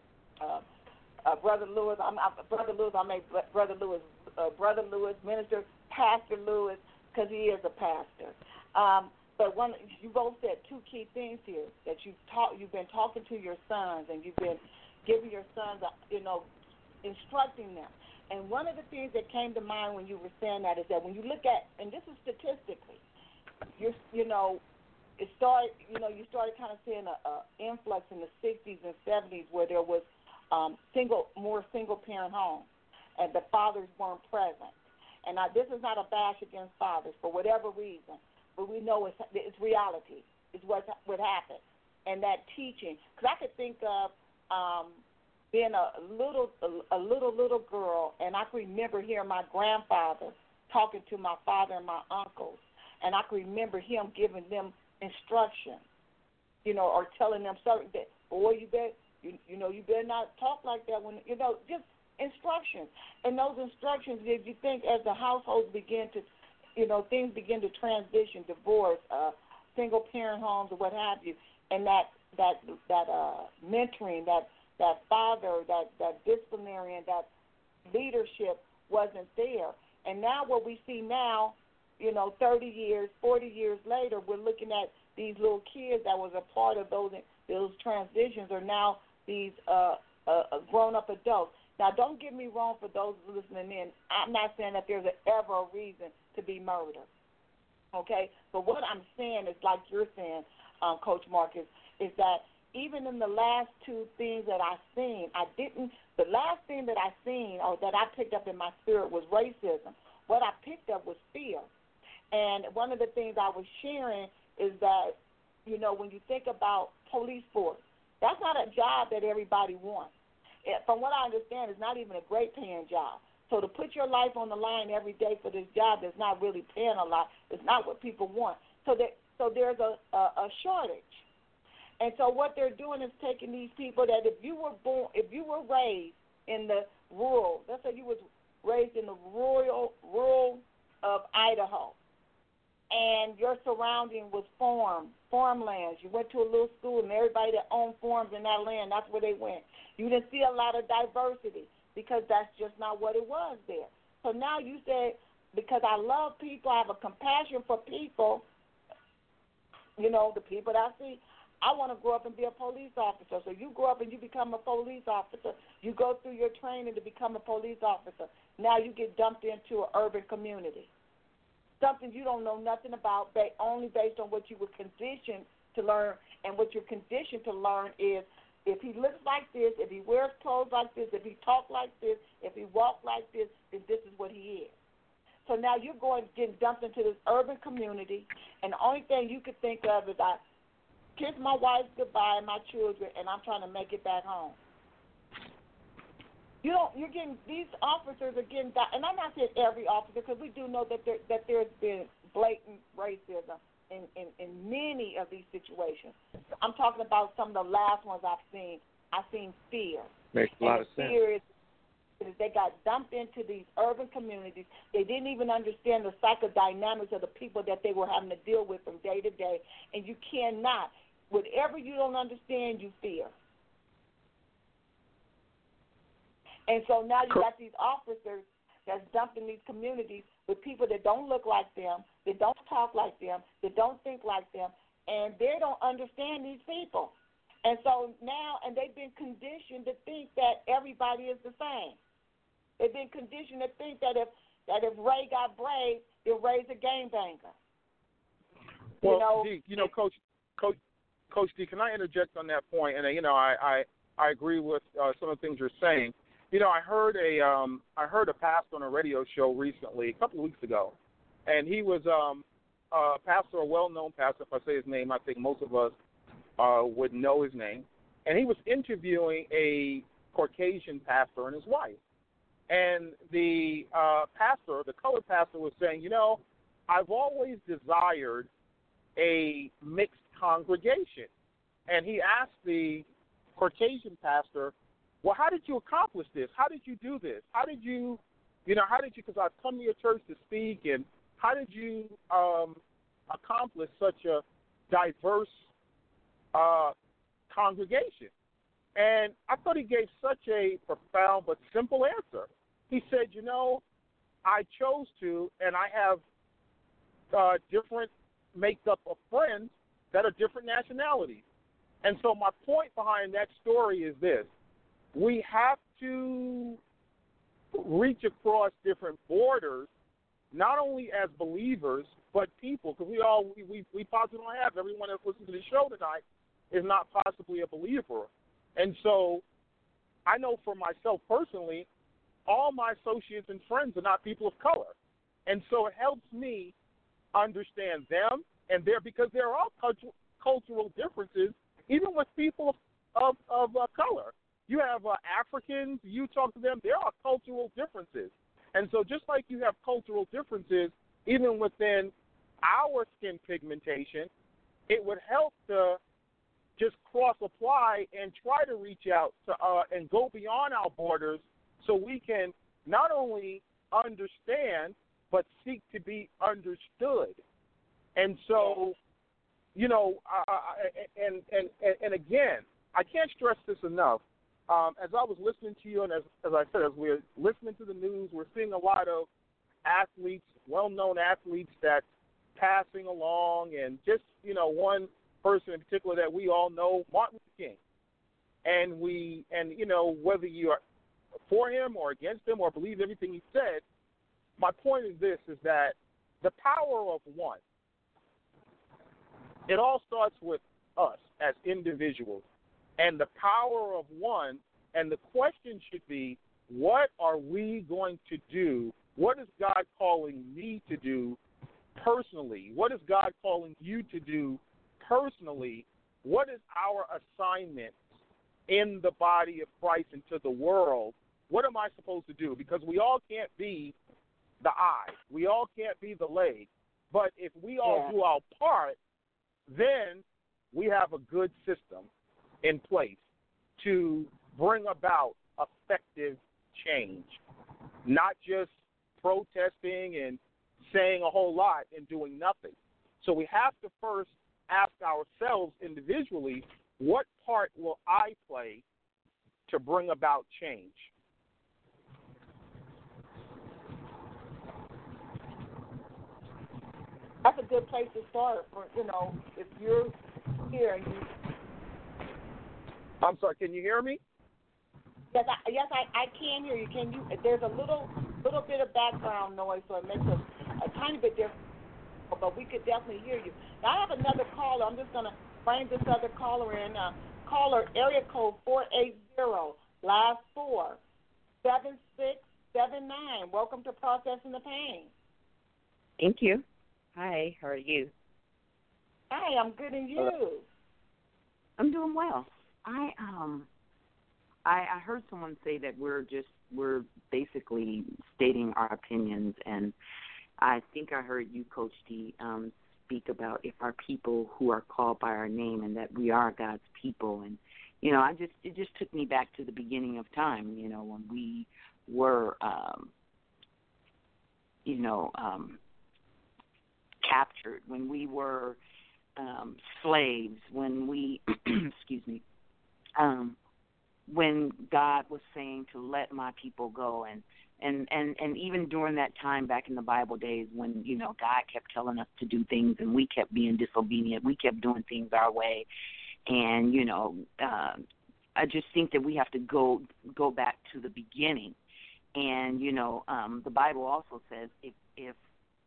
uh, uh, Brother Lewis, I'm, I'm, Brother Lewis, I made Brother Lewis, uh, Brother Lewis, Minister, Pastor Lewis, because he is a pastor. Um, but one, you both said two key things here, that you've, talk, you've been talking to your sons, and you've been giving your sons, a, you know, instructing them. And one of the things that came to mind when you were saying that is that when you look at, and this is statistically, you're, you know, it started, you know, you started kind of seeing an influx in the sixties and seventies where there was um, single, more single-parent homes, and the fathers weren't present. And now this is not a bash against fathers for whatever reason, but we know it's, it's reality. It's what what happened, and that teaching. Because I could think of um, being a little a, a little little girl, and I can remember hearing my grandfather talking to my father and my uncles, and I can remember him giving them instruction, you know, or telling them something that, boy, you bet, you, you know, you better not talk like that when, you know, just instructions. And those instructions, if you think as the households begin to, you know, things begin to transition, divorce, uh, single parent homes, or what have you, and that that that uh, mentoring, that that father, that that disciplinarian, that leadership wasn't there. And now what we see now, you know, thirty years, forty years later, we're looking at these little kids that was a part of those those transitions are now these uh, uh, grown-up adults. Now, don't get me wrong for those listening in. I'm not saying that there's ever a reason to be murdered, okay? But what I'm saying is, like you're saying, um, Coach Marcus, is that even in the last two things that I seen, I didn't, the last thing that I seen or that I picked up in my spirit was racism. What I picked up was fear. And one of the things I was sharing is that, you know, when you think about police force, that's not a job that everybody wants. It, from what I understand, it's not even a great paying job. So to put your life on the line every day for this job that's not really paying a lot is not what people want. So that so there's a, a, a shortage. And so what they're doing is taking these people that if you were born, if you were raised in the rural, let's say you was raised in the rural rural of Idaho, and your surrounding was farm, farmlands. You went to a little school, and everybody that owned farms in that land, that's where they went. You didn't see a lot of diversity because that's just not what it was there. So now you say, because I love people, I have a compassion for people, you know, the people that I see, I want to grow up and be a police officer. So you grow up and you become a police officer. You go through your training to become a police officer. Now you get dumped into an urban community, something you don't know nothing about, only based on what you were conditioned to learn. And what you're conditioned to learn is if he looks like this, if he wears clothes like this, if he talks like this, if he walks like this, then this is what he is. So now you're going getting dumped into this urban community, and the only thing you could think of is I kiss my wife goodbye and my children, and I'm trying to make it back home. You don't. You're getting these officers are getting, and I'm not saying every officer because we do know that there that there's been blatant racism in, in, in many of these situations. I'm talking about some of the last ones I've seen. I've seen fear. Makes a lot of sense. Fear is, is they got dumped into these urban communities. They didn't even understand the psychodynamics of the people that they were having to deal with from day to day. And you cannot, whatever you don't understand, you fear. And so now you got these officers that's dumped in these communities with people that don't look like them, that don't talk like them, that don't think like them, and they don't understand these people. And so now, and they've been conditioned to think that everybody is the same. They've been conditioned to think that if that if Ray got braids, then Ray's a gangbanger. Well, you know, D, you know, Coach, Coach, Coach D, can I interject on that point? And uh, you know, I I, I agree with uh, some of the things you're saying. You know, I heard a um, I heard a pastor on a radio show recently, a couple of weeks ago, and he was um, a pastor, a well-known pastor. If I say his name, I think most of us uh, would know his name. And he was interviewing a Caucasian pastor and his wife. And the uh, pastor, the colored pastor, was saying, you know, I've always desired a mixed congregation. And he asked the Caucasian pastor, well, how did you accomplish this? How did you do this? How did you, you know, how did you, because I've come to your church to speak, and how did you um, accomplish such a diverse uh, congregation? And I thought he gave such a profound but simple answer. He said, you know, I chose to, and I have uh, different makeup of friends that are different nationalities. And so my point behind that story is this. We have to reach across different borders, not only as believers, but people, because we all, we, we, we possibly don't have, everyone that's listening to the show tonight is not possibly a believer. And so I know for myself personally, all my associates and friends are not people of color. And so it helps me understand them and their, because there are all cultural, cultural differences, even with people of, of uh, color. You have uh, Africans, you talk to them, there are cultural differences. And so just like you have cultural differences, even within our skin pigmentation, it would help to just cross-apply and try to reach out to uh, and go beyond our borders so we can not only understand but seek to be understood. And so, you know, uh, and, and, and, and again, I can't stress this enough. Um, as I was listening to you, and as, as I said, as we're listening to the news, we're seeing a lot of athletes, well-known athletes that's passing along, and just, you know, one person in particular that we all know, Martin Luther King. And we, and, you know, whether you are for him or against him or believe everything he said, my point is this, is that the power of one, it all starts with us as individuals. And the power of one, and the question should be, what are we going to do? What is God calling me to do personally? What is God calling you to do personally? What is our assignment in the body of Christ and to the world? What am I supposed to do? Because we all can't be the eye. We all can't be the leg. But if we all yeah. do our part, then we have a good system in place to bring about effective change, not just protesting and saying a whole lot and doing nothing. So we have to first ask ourselves individually, what part will I play to bring about change? That's a good place to start. For, you know, if you're here and you. I'm sorry. Can you hear me? Yes, I, yes, I, I can hear you. Can you? There's a little little bit of background noise, so it makes a, a tiny bit different. But we could definitely hear you. Now I have another caller. I'm just gonna bring this other caller in. Uh, caller area code four eight zero, last four seven six seven nine. Welcome to Processing the Pain. Thank you. Hi, how are you? Hi, I'm good, and you? I'm doing well. I um, I, I heard someone say that we're just we're basically stating our opinions, and I think I heard you, Coach D, um, speak about if our people who are called by our name, and that we are God's people, and you know, I just it just took me back to the beginning of time, you know, when we were, um, you know. Um, captured, when we were um, slaves, when we, excuse me, um, when God was saying to let my people go, and, and, and, and even during that time back in the Bible days when, you know, God kept telling us to do things and we kept being disobedient, we kept doing things our way, and, you know, uh, I just think that we have to go go back to the beginning, and, you know, um, the Bible also says if, if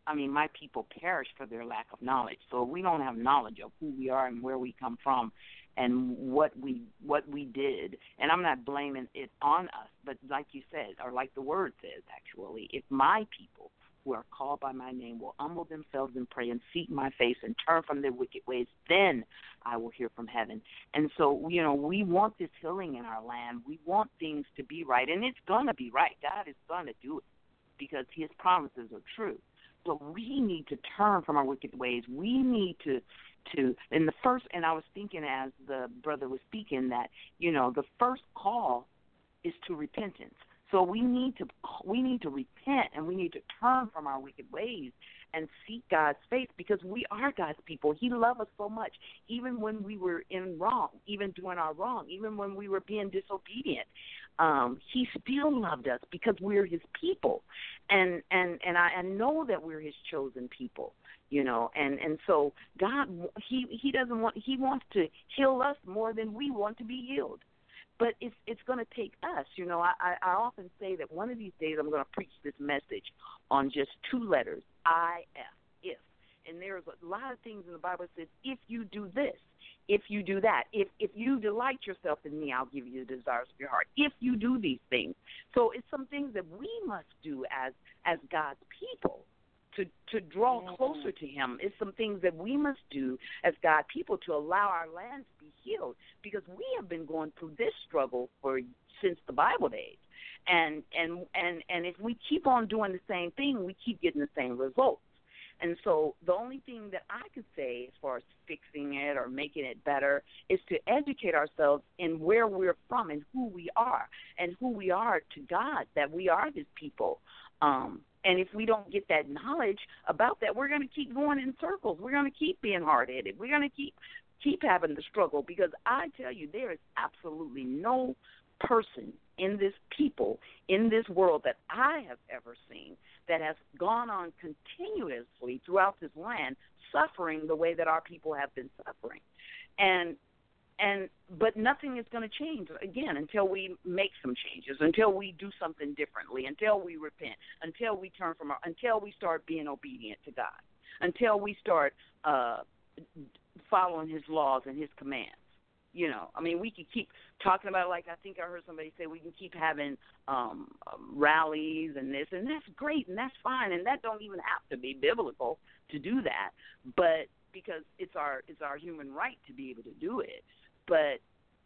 I mean, my people perish for their lack of knowledge. So if we don't have knowledge of who we are and where we come from and what we what we did, and I'm not blaming it on us, but like you said, or like the word says, actually, if my people who are called by my name will humble themselves and pray and seek my face and turn from their wicked ways, then I will hear from heaven. And so, you know, we want this healing in our land. We want things to be right, and it's going to be right. God is going to do it because his promises are true. So we need to turn from our wicked ways. We need to, to, in the first, and I was thinking as the brother was speaking that, you know, the first call is to repentance. So we need to we need to repent and we need to turn from our wicked ways and seek God's face because we are God's people. He loved us so much, even when we were in wrong, even doing our wrong, even when we were being disobedient. Um, he still loved us because we're his people. And and, and I, I know that we're his chosen people, you know, and, and so God, he, he doesn't want, he wants to heal us more than we want to be healed. But it's it's going to take us. You know, I, I often say that one of these days I'm going to preach this message on just two letters, I F, if. And there's a lot of things in the Bible that says, if you do this, if you do that, if if you delight yourself in me, I'll give you the desires of your heart, if you do these things. So it's some things that we must do as as God's people to, to draw closer to him. It's some things that we must do as God's people to allow our land to be healed because we have been going through this struggle for since the Bible days. And, and, and, and if we keep on doing the same thing, we keep getting the same results. And so the only thing that I could say as far as fixing it or making it better is to educate ourselves in where we're from and who we are and who we are to God, that we are his people. Um, and if we don't get that knowledge about that, we're going to keep going in circles. We're going to keep being hard-headed. We're going to keep keep having the struggle because I tell you, there is absolutely no person in this people, in this world that I have ever seen that has gone on continuously throughout this land suffering the way that our people have been suffering. And And but nothing is going to change, again, until we make some changes, until we do something differently, until we repent, until we turn from our, until we start being obedient to God, until we start uh, following his laws and his commands. You know, I mean, we can keep talking about, like I think I heard somebody say, we can keep having um, um, rallies and this, and that's great, and that's fine, and that don't even have to be biblical to do that, but because it's our it's our human right to be able to do it. But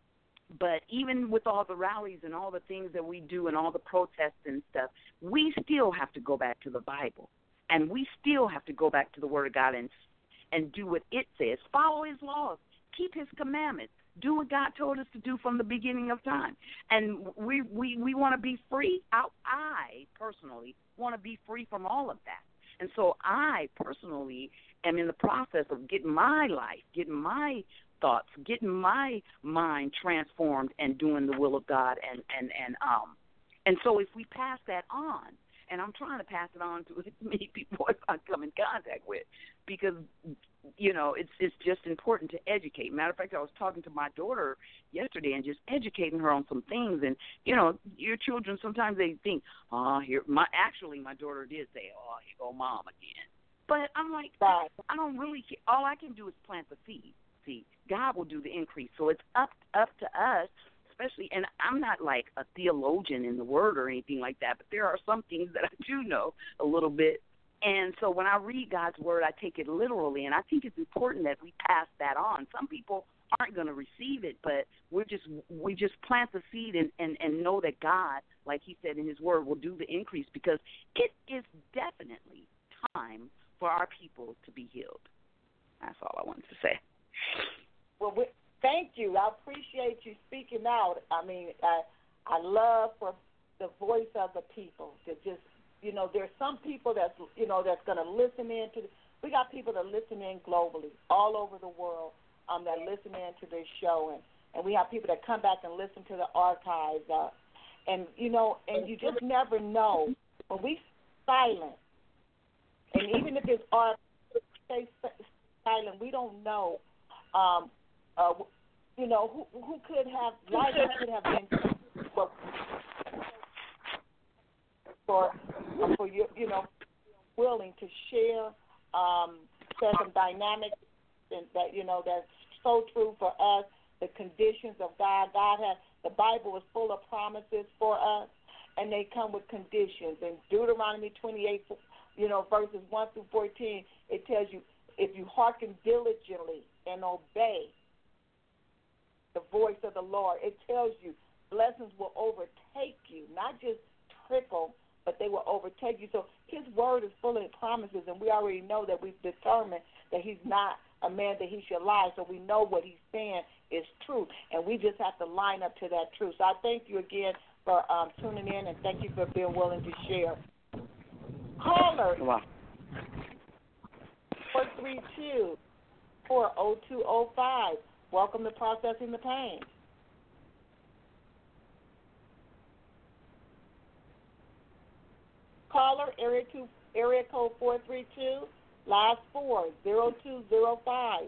but even with all the rallies and all the things that we do and all the protests and stuff, we still have to go back to the Bible. And we still have to go back to the Word of God and and do what it says. Follow his laws. Keep his commandments. Do what God told us to do from the beginning of time. And we, we, we want to be free. I, I personally want to be free from all of that. And so I personally am in the process of getting my life, getting my thoughts, getting my mind transformed and doing the will of God. And, and, and, um, and so if we pass that on, and I'm trying to pass it on to as many people as I come in contact with, because, you know, it's it's just important to educate. Matter of fact, I was talking to my daughter yesterday and just educating her on some things. And, you know, your children, sometimes they think, oh, here, my actually my daughter did say, oh, here go mom again. But I'm like, I don't really care. All I can do is plant the seed. See, God will do the increase. So it's up up to us. Especially, and I'm not like a theologian in the word or anything like that, but there are some things that I do know a little bit. And so when I read God's word, I take it literally, and I think it's important that we pass that on. Some people aren't going to receive it, but we're just we just plant the seed and, and, and know that God, like he said in his word, will do the increase, because it is definitely time for our people to be healed. That's all I wanted to say. Well, we, thank you. I appreciate you speaking out. I mean, I I love for the voice of the people to just, you know, there's some people that's, you know, that's going to listen in to, we got people that listen in globally, all over the world, um, that listen in to this show, and, and we have people that come back and listen to the archives, uh, and, you know, and you just never know. When we silent, and even if it's archives, stay silent, we don't know, um, Uh, you know, who who could have, life could have been for, for, for you, you know, we'll willing to share, um, share some dynamics and that, you know, that's so true for us, the conditions of God. God has, the Bible is full of promises for us, and they come with conditions. In Deuteronomy twenty-eight, you know, verses one through fourteen, it tells you, if you hearken diligently and obey the voice of the Lord, it tells you blessings will overtake you, not just trickle, but they will overtake you. So his word is full of promises, and we already know that we've determined that he's not a man that he should lie, so we know what he's saying is true, and we just have to line up to that truth. So I thank you again for um, tuning in, and thank you for being willing to share. Caller, wow. four three two, four oh two oh five. Welcome to Processing the Pain. Caller, area two, area code four three two, last four, zero two zero five.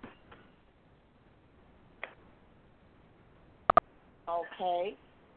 Okay.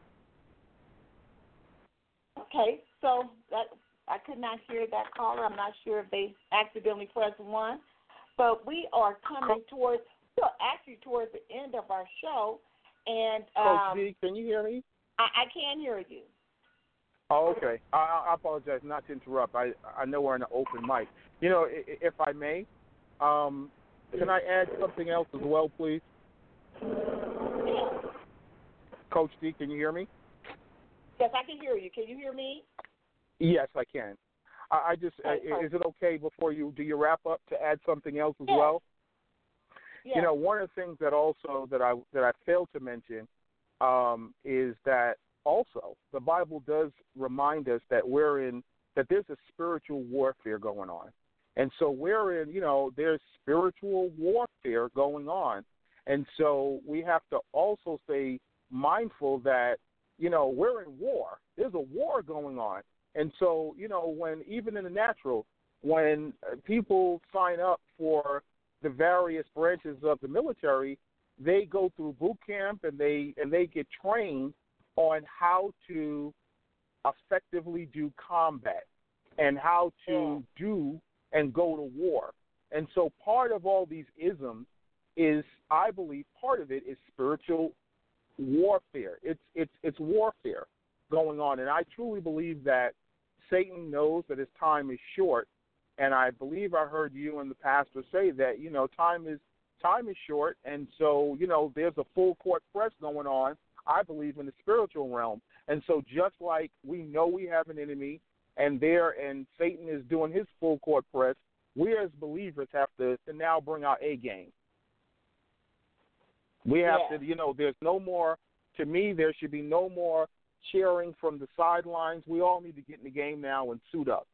Okay, so that I could not hear that caller. I'm not sure if they accidentally pressed one. But we are coming towards, we're actually towards the end of our show. And um, Coach D, can you hear me? I, I can hear you. Oh, okay. I, I apologize not to interrupt. I I know we're in an open mic. You know, if I may, um, can I add something else as well, please? Yeah. Coach D, can you hear me? Yes, I can hear you. Can you hear me? Yes, I can. I, I just, Okay. uh, is it okay before you do your wrap up to add something else as Yes. well? Yes. You know, one of the things that also that I that I failed to mention um, is that also the Bible does remind us that we're in that there's a spiritual warfare going on, and so we're in. You know, there's spiritual warfare going on, and so we have to also stay mindful that you know we're in war. There's a war going on, and so you know when even in the natural, when people sign up for the various branches of the military, they go through boot camp and they and they get trained on how to effectively do combat and how to do and go to war. And so part of all these isms is, I believe, part of it is spiritual warfare. It's it's it's warfare going on, and I truly believe that Satan knows that his time is short. And I believe I heard you and the pastor say that, you know, time is time is short, and so, you know, there's a full court press going on, I believe, in the spiritual realm. And so just like we know we have an enemy and there and Satan is doing his full court press, we as believers have to, to now bring our A game. We have Yeah. to, you know, there's no more, to me, there should be no more cheering from the sidelines. We all need to get in the game now and suit up.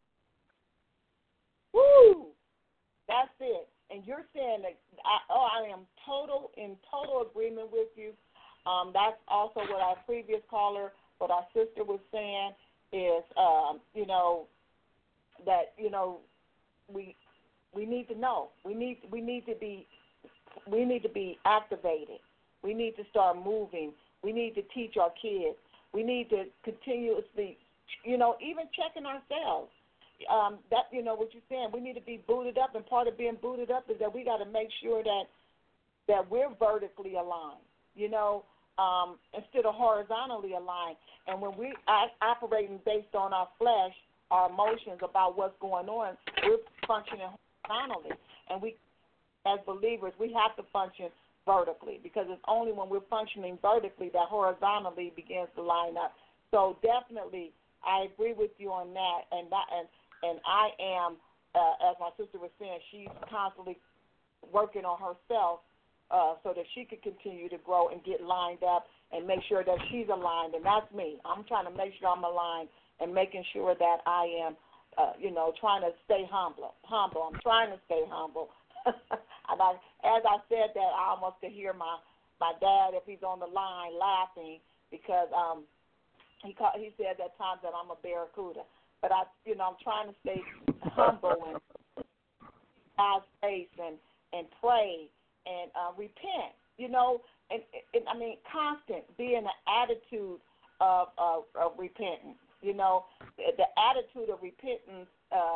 Woo! That's it. And you're saying that, I, oh, I am total in total agreement with you. Um, that's also what our previous caller, what our sister was saying is, um, you know, that, you know, we we need to know. We need we need to be we need to be activated. We need to start moving. We need to teach our kids. We need to continuously, you know, even checking ourselves. Um, that you know what you're saying. We need to be booted up, and part of being booted up is that we got to make sure that that we're vertically aligned. You know, um, instead of horizontally aligned. And when we are operating based on our flesh, our emotions about what's going on, we're functioning horizontally. And we, as believers, we have to function vertically, because it's only when we're functioning vertically that horizontally begins to line up. So definitely, I agree with you on that, and that, and and I am, uh, as my sister was saying, she's constantly working on herself uh, so that she could continue to grow and get lined up and make sure that she's aligned, and that's me. I'm trying to make sure I'm aligned and making sure that I am, uh, you know, trying to stay humble. Humble. I'm trying to stay humble. And I, as I said that, I almost could hear my my dad, if he's on the line, laughing because um. He called, he said at times that I'm a barracuda, but I, you know, I'm trying to stay humble and God's face and and pray and uh, repent, you know, and, and I mean constant, be in the attitude of, of of repentance, you know, the, the attitude of repentance uh,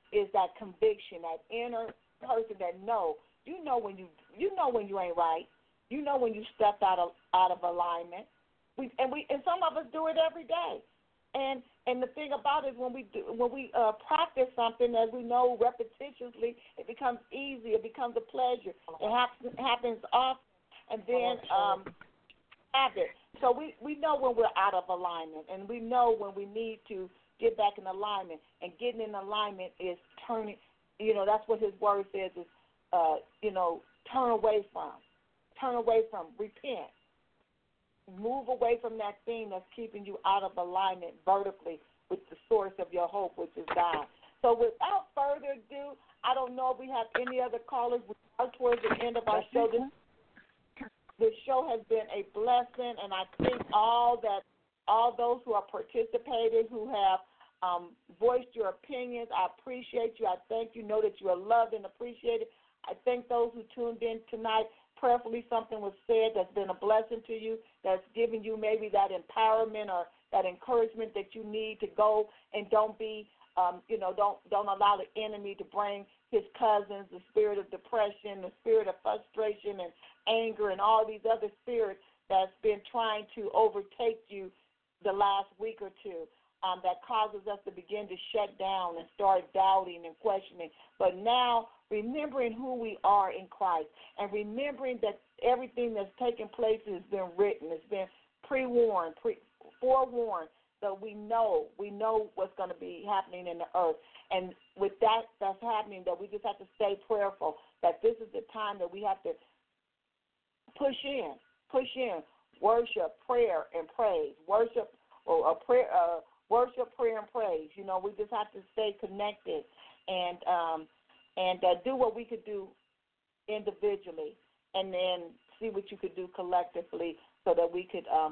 is that conviction, that inner person that know. You know when you you know when you ain't right. You know when you stepped out of out of alignment. We and we and some of us do it every day. And and the thing about it is when we do when we uh, practice something, as we know repetitiously, it becomes easy. It becomes a pleasure. It happens happens often, and then um, habit. So we, we know when we're out of alignment, and we know when we need to get back in alignment. And getting in alignment is turning. You know, that's what His Word says is, uh, you know, turn away from, turn away from, repent. Move away from that thing that's keeping you out of alignment vertically with the source of your hope, which is God. So without further ado, I don't know if we have any other callers. We are towards the end of our show. This, this show has been a blessing, and I think all that all those who have participated, who have um, voiced your opinions, I appreciate you. I thank you. Know that you are loved and appreciated. I thank those who tuned in tonight. Prayerfully something was said that's been a blessing to you, that's given you maybe that empowerment or that encouragement that you need to go and don't be, um, you know, don't don't allow the enemy to bring his cousins, the spirit of depression, the spirit of frustration and anger and all these other spirits that's been trying to overtake you the last week or two. Um, that causes us to begin to shut down and start doubting and questioning. But now, remembering who we are in Christ and remembering that everything that's taken place has been written, it's been pre-warned, pre- forewarned, so we know, we know what's going to be happening in the earth. And with that that's happening, that we just have to stay prayerful, that this is the time that we have to push in, push in, worship, prayer, and praise, worship, or a prayer, uh, worship, prayer, and praise. You know, we just have to stay connected and um, and uh, do what we could do individually, and then see what you could do collectively, so that we could um,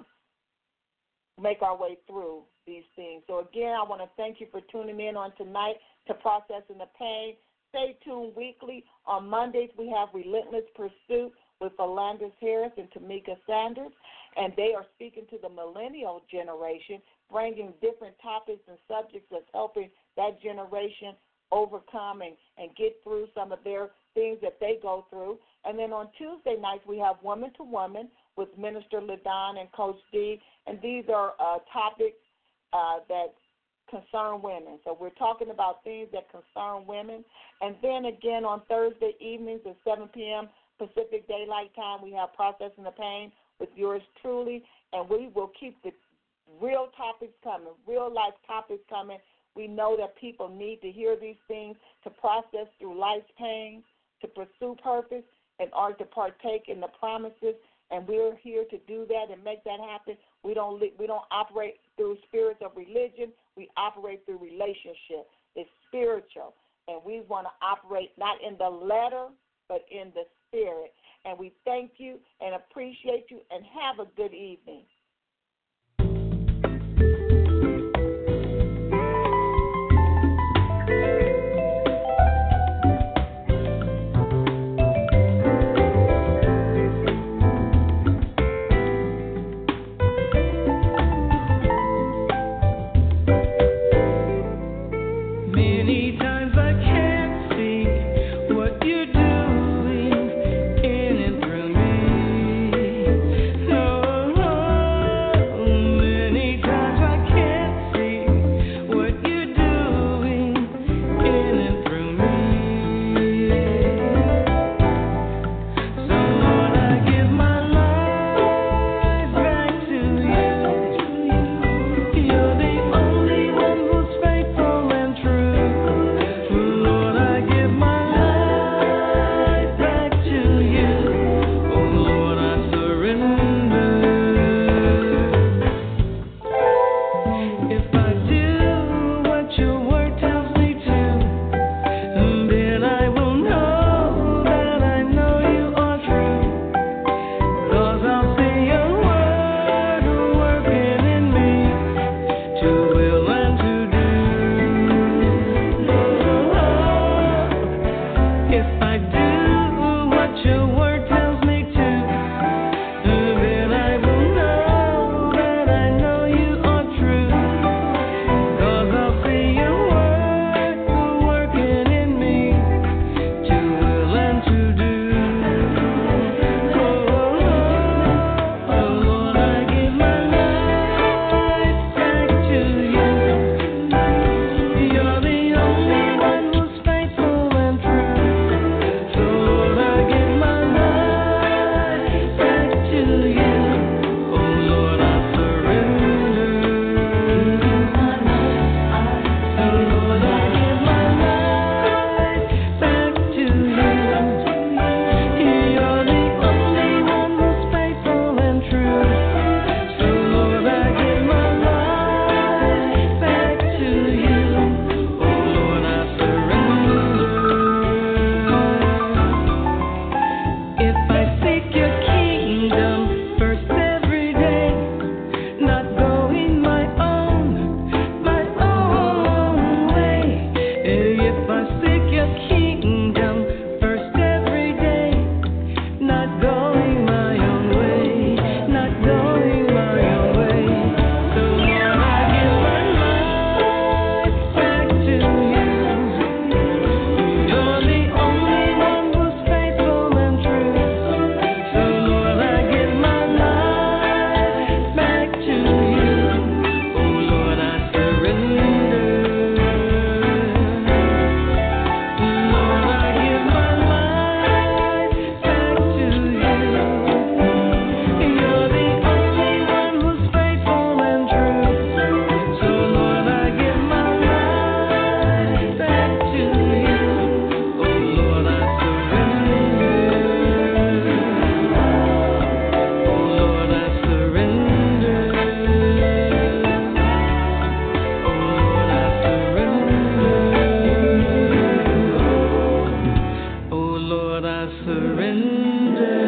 make our way through these things. So again, I want to thank you for tuning in on tonight to Processing the Pain. Stay tuned weekly. On Mondays, we have Relentless Pursuit with Alandis Harris and Tamika Sanders, and they are speaking to the millennial generation, bringing different topics and subjects that's helping that generation overcome and, and get through some of their things that they go through. And then on Tuesday nights, we have Woman to Woman with Minister LaDon and Coach D, and these are uh, topics uh, that concern women. So we're talking about things that concern women. And then again on Thursday evenings at seven p.m. Pacific Daylight Time, we have Processing the Pain with yours truly, and we will keep the real topics coming, real life topics coming. We know that people need to hear these things to process through life's pain, to pursue purpose, in order to partake in the promises, and we're here to do that and make that happen. We don't we don't operate through spirits of religion. We operate through relationship. It's spiritual, and we want to operate not in the letter, but in the spirit. And we thank you and appreciate you, and have a good evening. I can't surrender.